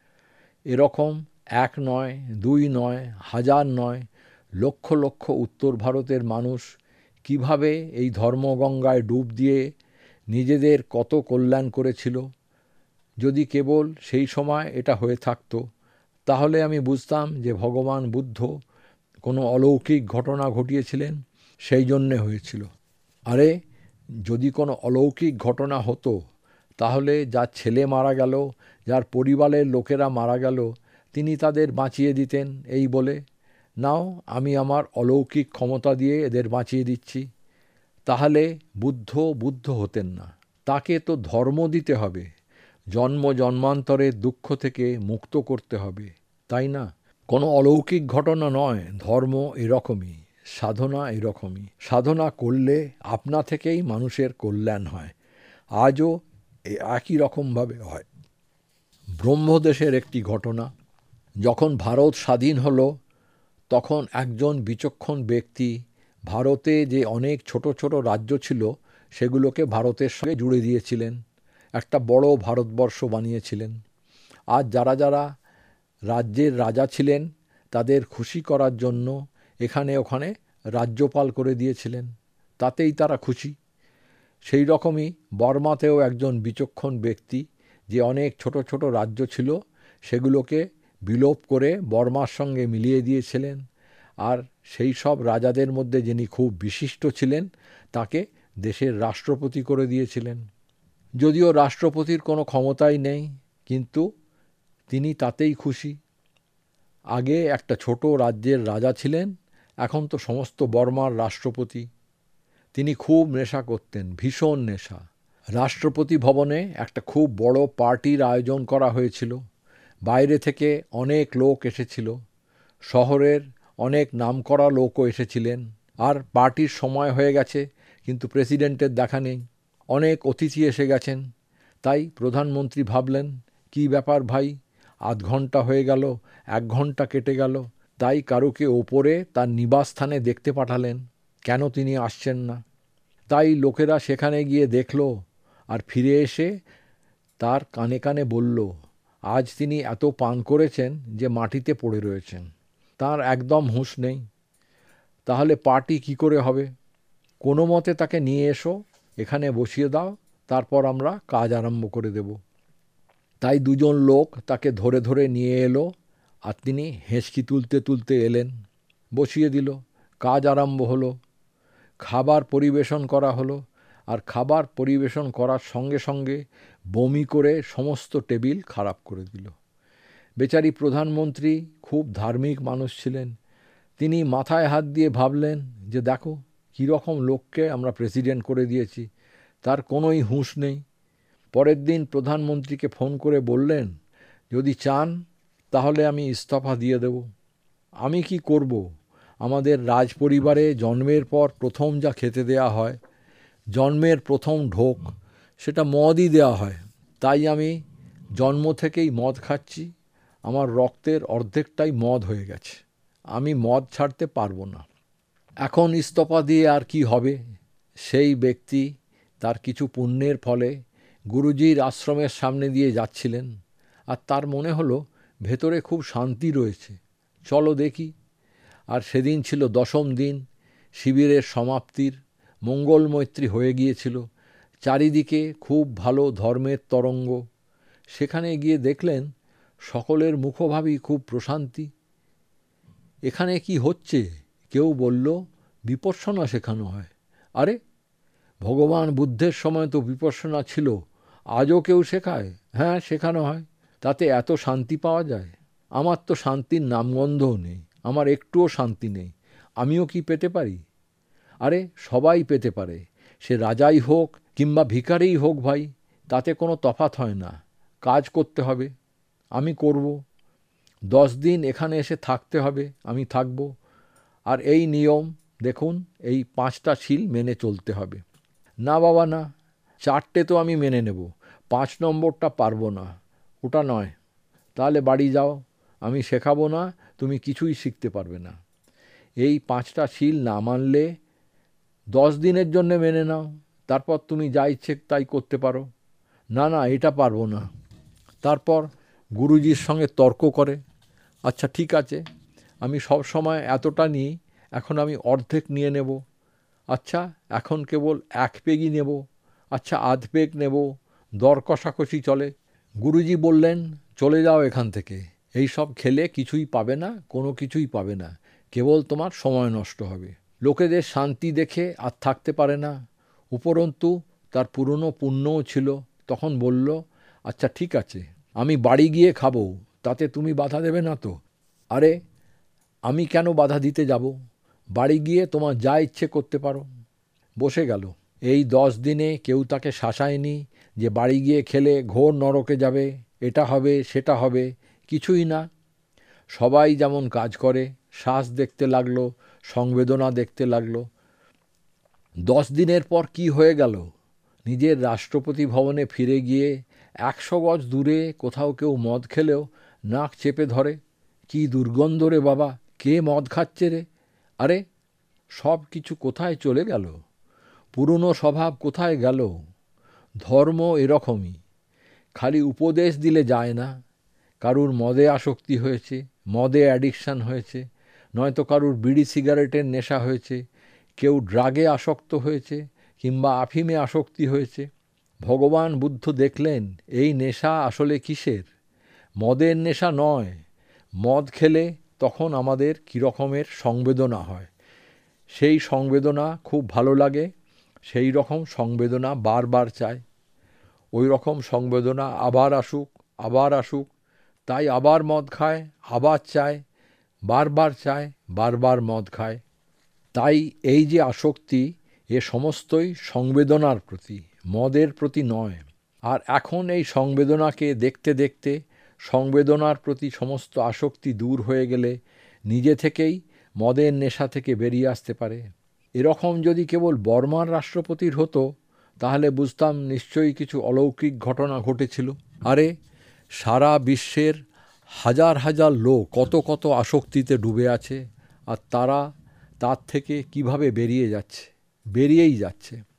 এরকম 1 নয়, 2 নয়, হাজার নয়, লক্ষ লক্ষ উত্তর ভারতের মানুষ কিভাবে এই ধর্মগঙ্গায় ডুব দিয়ে নিজেদের কত কল্যাণ করেছিল। যদি কেবল সেই সময় এটা হয়ে থাকতো, তাহলে আমি বুঝতাম যে ভগবান বুদ্ধ কোনো অলৌকিক ঘটনা ঘটিয়েছিলেন, সেই জন্যে হয়েছিল। আরে যদি কোনো অলৌকিক ঘটনা হতো, তাহলে যার ছেলে মারা গেল, যার পরিবারের লোকেরা মারা গেল, তিনি তাদের বাঁচিয়ে দিতেন এই বলে, নাও আমি আমার অলৌকিক ক্ষমতা দিয়ে এদের বাঁচিয়ে দিচ্ছি। তাহলে বুদ্ধ হতেন না। তাকে তো ধর্ম দিতে হবে, জন্ম জন্মান্তরের দুঃখ থেকে মুক্ত করতে হবে, তাই না? কোনো অলৌকিক ঘটনা নয়, ধর্ম এরকমই, সাধনা এরকমই। সাধনা করলে আপনা থেকেই মানুষের কল্যাণ হয়। আজও একই রকমভাবে হয়। ব্রহ্মদেশের একটি ঘটনা। যখন ভারত স্বাধীন হলো, তখন একজন বিচক্ষণ ব্যক্তি ভারতে যে অনেক ছোট ছোট রাজ্য ছিল সেগুলোকে ভারতের সঙ্গে জুড়ে দিয়েছিলেন, একটা বড় ভারতবর্ষ বানিয়েছিলেন। আর যারা যারা রাজ্যের রাজা ছিলেন তাদের খুশি করার জন্য এখানে ওখানে রাজ্যপাল করে দিয়েছিলেন, তাতেই তারা খুশি। সেই রকমই বর্মাতেও একজন বিচক্ষণ ব্যক্তি যে অনেক ছোট ছোট রাজ্য ছিল সেগুলোকে বিলোপ করে বর্মার সঙ্গে মিলিয়ে দিয়েছিলেন। আর সেই সব রাজাদের মধ্যে যিনি খুব বিশিষ্ট ছিলেন তাকে দেশের রাষ্ট্রপতি করে দিয়েছিলেন। যদিও রাষ্ট্রপতির কোনো ক্ষমতাই নেই, কিন্তু তিনি তাতেই খুশি। আগে একটা ছোট রাজ্যের রাজা ছিলেন, এখন তো সমস্ত বর্মার রাষ্ট্রপতি। তিনি খুব নেশা করতেন, ভীষণ নেশা। রাষ্ট্রপতি ভবনে একটা খুব বড় পার্টির আয়োজন করা হয়েছিল। বাইরে থেকে অনেক লোক এসেছিল, শহরের অনেক নামকরা লোকও এসেছিলেন। আর পার্টির সময় হয়ে গেছে, কিন্তু প্রেসিডেন্টের দেখা নেই। অনেক অতিথি এসে গেছেন। তাই প্রধানমন্ত্রী ভাবলেন, কি ব্যাপার ভাই, আধ ঘন্টা হয়ে গেল, 1 ঘন্টা কেটে গেল। তাই কারুকে ওপরে তার নিবাসস্থানে দেখতে পাঠালেন, কেন তিনি আসছেন না। তাই লোকেরা সেখানে গিয়ে দেখল আর ফিরে এসে তার কানে কানে বলল, আজ তিনি এত পান করেছেন যে মাটিতে পড়ে রয়েছেন, তার একদম হুঁশ নেই। তাহলে পার্টি কি করে হবে? কোনো মতে তাকে নিয়ে এসো, এখানে বসিয়ে দাও, তারপর আমরা কাজ আরম্ভ করে দেব। তাই দুজন লোক তাকে ধরে ধরে নিয়ে এলো, আর তিনি হেঁচকি তুলতে তুলতে এলেন, বসিয়ে দিল, কাজ আরম্ভ হলো। খাবার পরিবেশন করা হলো, আর খাবার পরিবেশন করার সঙ্গে সঙ্গে বমি করে সমস্ত টেবিল খারাপ করে দিল। বেচারি প্রধানমন্ত্রী খুব ধার্মিক মানুষ ছিলেন। তিনি মাথায় হাত দিয়ে ভাবলেন যে দেখো কীরকম লোককে আমরা প্রেসিডেন্ট করে দিয়েছি, তার কোনোই হুঁশ নেই। পরের দিন প্রধানমন্ত্রীকে ফোন করে বললেন, যদি চান তাহলে আমি ইস্তফা দিয়ে দেব। আমি কি করব? আমাদের রাজপরিবারে জন্মের পর প্রথম যা খেতে দেয়া হয়, জন্মের প্রথম ঢোক, সেটা মদই দেওয়া হয়। তাই আমি জন্ম থেকেই মদ খাচ্ছি, আমার রক্তের অর্ধেকটাই মদ হয়ে গেছে, আমি মদ ছাড়তে পারবো না। এখন ইস্তফা দিয়ে আর কি হবে? সেই ব্যক্তি তার কিছু পুণ্যের ফলে গুরুজির আশ্রমের সামনে দিয়ে যাচ্ছিলেন, আর তার মনে হলো ভেতরে খুব শান্তি রয়েছে, চলো দেখি। আর সেদিন ছিল 10ম দিন, শিবিরের সমাপ্তির, মঙ্গলমৈত্রী হয়ে গিয়েছিল, চারিদিকে খুব ভালো ধর্মের তরঙ্গ। সেখানে গিয়ে দেখলেন সকলের মুখভাবই খুব প্রশান্তি। এখানে কি হচ্ছে? কেউ বলল বিপশ্যনা শেখানো হয়। আরে, ভগবান বুদ্ধের সময় তো বিপশ্যনা ছিল, আজও কেউ শেখায়? হ্যাঁ, শেখানো হয়। তাতে এত শান্তি পাওয়া যায়? আমার তো শান্তির নামগন্ধও নেই, আমার একটুও শান্তি নেই, আমিও কি পেতে পারি? আরে, সবাই পেতে পারে, সে রাজাই হোক কিংবা ভিখারিই হোক ভাই, তাতে কোনো তফাৎ হয় না। কাজ করতে হবে, আমি করব। 10 দিন এখানে এসে থাকতে হবে, আমি থাকব। আর এই নিয়ম দেখুন, এই 5টা শীল মেনে চলতে হবে। না বাবা না, 4টে তো আমি মেনে নেব, 5 নম্বরটা পারবো না, ওটা নয়। তাহলে বাড়ি যাও, আমি শেখাবো না, তুমি কিছুই শিখতে পারবে না। এই 5টা শীল না মানলে 10 দিনের জন্য মেনে নাও, তারপর তুমি যা ইচ্ছে তাই করতে পারো। না না, এটা পারবো না। তারপর গুরুজির সঙ্গে তর্ক করে, আচ্ছা ঠিক আছে, আমি সব সময় এতটা নিই, এখন আমি অর্ধেক নিয়ে নেব। আচ্ছা, এখন কেবল 1 পেগই নেব। আচ্ছা, আধ পেগ নেব। দর কষাকষি চলে। গুরুজি বললেন, চলে যাও এখান থেকে, এই সব খেলে কিছুই পাবে না, কোনো কিছুই পাবে না, কেবল তোমার সময় নষ্ট হবে। লোকেদের শান্তি দেখে আর থাকতে পারে না। উপরন্তু তার পুরনো পুণ্যও ছিল, তখন বলল, আচ্ছা ঠিক আছে, আমি বাড়ি গিয়ে খাবো, তাতে তুমি বাধা দেবে না তো? আরে, আমি কেন বাধা দিতে যাব? বাড়ি গিয়ে তোমার যা ইচ্ছে করতে পারো। বসে গেল। এই 10 দিনে কেউ তাকে শাসায়নি যে বাড়ি গিয়ে খেলে ঘোর নরকে যাবে, এটা হবে সেটা হবে, কিছুই না। সবাই যেমন কাজ করে, শ্বাস দেখতে লাগলো, সংবেদনা দেখতে লাগলো। 10 দিনের পর কি হয়ে গেল? নিজের রাষ্ট্রপতি ভবনে ফিরে গিয়ে 100 গজ দূরে কোথাও কেউ মদ খেলেও নাক চেপে ধরে, কি দুর্গন্ধ রে বাবা, কে মদ খাচ্ছে রে? আরে, সব কিছু কোথায় চলে গেল? পুরনো স্বভাব কোথায় গেল? ধর্ম এরকমই, খালি উপদেশ দিলে যায় না। কারুর মদে আসক্তি হয়েছে, মদে অ্যাডিকশান হয়েছে, নয়তো কারুর বিড়ি সিগারেটের নেশা হয়েছে, কেউ ড্রাগে আসক্ত হয়েছে কিংবা আফিমে আসক্তি হয়েছে। ভগবান বুদ্ধ দেখলেন এই নেশা আসলে কিসের? মদের নেশা নয়। মদ খেলে তখন আমাদের কীরকমের সংবেদনা হয়, সেই সংবেদনা খুব ভালো লাগে, সেই রকম সংবেদনা বারবার চায়। ওই রকম সংবেদনা আবার আসুক, আবার আসুক, তাই আবার মদ খায়, আবার চায়, বারবার চায়, বারবার মদ খায়। তাই এই যে আসক্তি, এ সমস্তই সংবেদনার প্রতি, মদের প্রতি নয়। আর এখন এই সংবেদনাকে দেখতে দেখতে সংবেদনার প্রতি সমস্ত আসক্তি দূর হয়ে গেলে নিজে থেকেই মদের নেশা থেকে বেরিয়ে আসতে পারে। এরকম যদি কেবল বর্মার রাষ্ট্রপতির হতো, তাহলে বুঝতাম নিশ্চয়ই কিছু অলৌকিক ঘটনা ঘটেছিল। আরে, সারা বিশ্বের হাজার হাজার লোক কত কত আসক্তিতে ডুবে আছে, আর তারা তার থেকে কিভাবে বেরিয়ে যাচ্ছে, বেরিয়েই যাচ্ছে।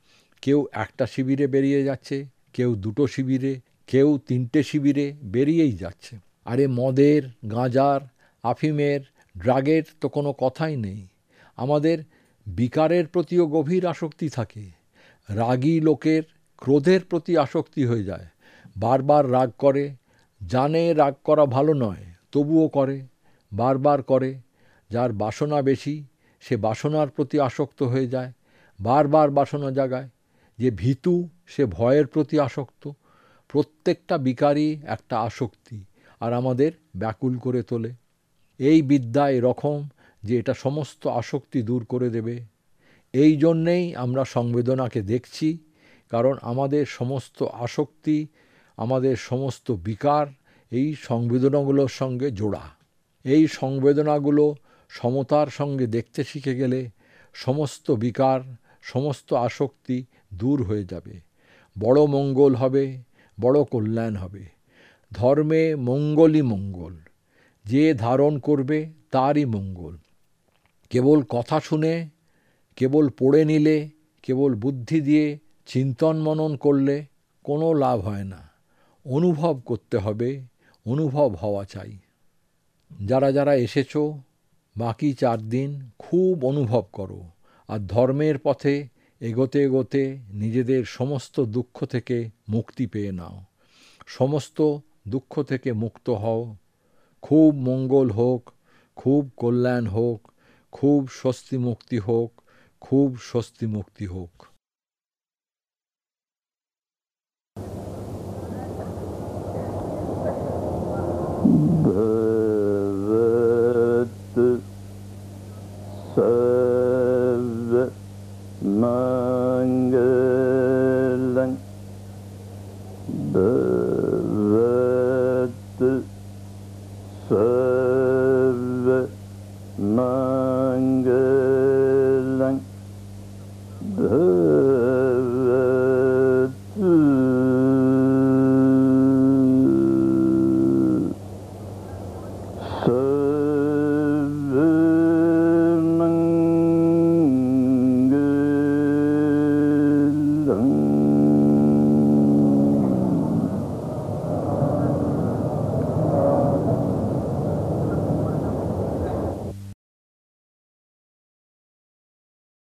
কেউ একটা শিবিরে বেরিয়ে যাচ্ছে, কেউ দুটো শিবিরে, কেউ তিনটে শিবিরে বেরিয়েই যাচ্ছে। আরে মদের, গাঁজার, আফিমের, ড্রাগের তো কোনো কথাই নেই। আমাদের বিকারের প্রতিও গভীর আসক্তি থাকে। রাগী লোকের ক্রোধের প্রতি আসক্তি হয়ে যায়, বারবার রাগ করে, জানে রাগ করা ভালো নয়, তবুও করে, বারবার করে। যার বাসনা বেশি সে বাসনার প্রতি আসক্ত হয়ে যায়, বারবার বাসনা জাগায়। যে ভীতু সে ভয়ের প্রতি আসক্ত। প্রত্যেকটা বিকারই একটা আসক্তি, আর আমাদের ব্যাকুল করে তোলে। এই বিদ্যা এরকম যে এটা সমস্ত আসক্তি দূর করে দেবে। এই জন্যেই আমরা সংবেদনাকে দেখছি, কারণ আমাদের সমস্ত আসক্তি, আমাদের সমস্ত বিকার এই সংবেদনাগুলোর সঙ্গে জোড়া। এই সংবেদনাগুলো সমতার সঙ্গে দেখতে শিখে গেলে সমস্ত বিকার, সমস্ত আসক্তি দূর হয়ে যাবে। বড় মঙ্গল হবে, বড় কল্যাণ হবে। ধর্মে মঙ্গলই মঙ্গল, যে ধারণ করবে তারই মঙ্গল। কেবল কথা শুনে, কেবল পড়ে নিলে, কেবল বুদ্ধি দিয়ে চিন্তন মনন করলে কোনো লাভ হয় না। অনুভব করতে হবে, অনুভব হওয়া চাই। যারা যারা এসেছো, বাকি 4 দিন খুব অনুভব করো, আর ধর্মের পথে এগোতে এগোতে নিজেদের সমস্ত দুঃখ থেকে মুক্তি পেয়ে নাও। সমস্ত দুঃখ থেকে মুক্ত হও। খুব মঙ্গল হোক, খুব কল্যাণ হোক, খুব স্বস্তি মুক্তি হোক, খুব স্বস্তি মুক্তি হোক। भवतु सर्वमङ्गलं भवतु सर्वमङ्गलं भवतु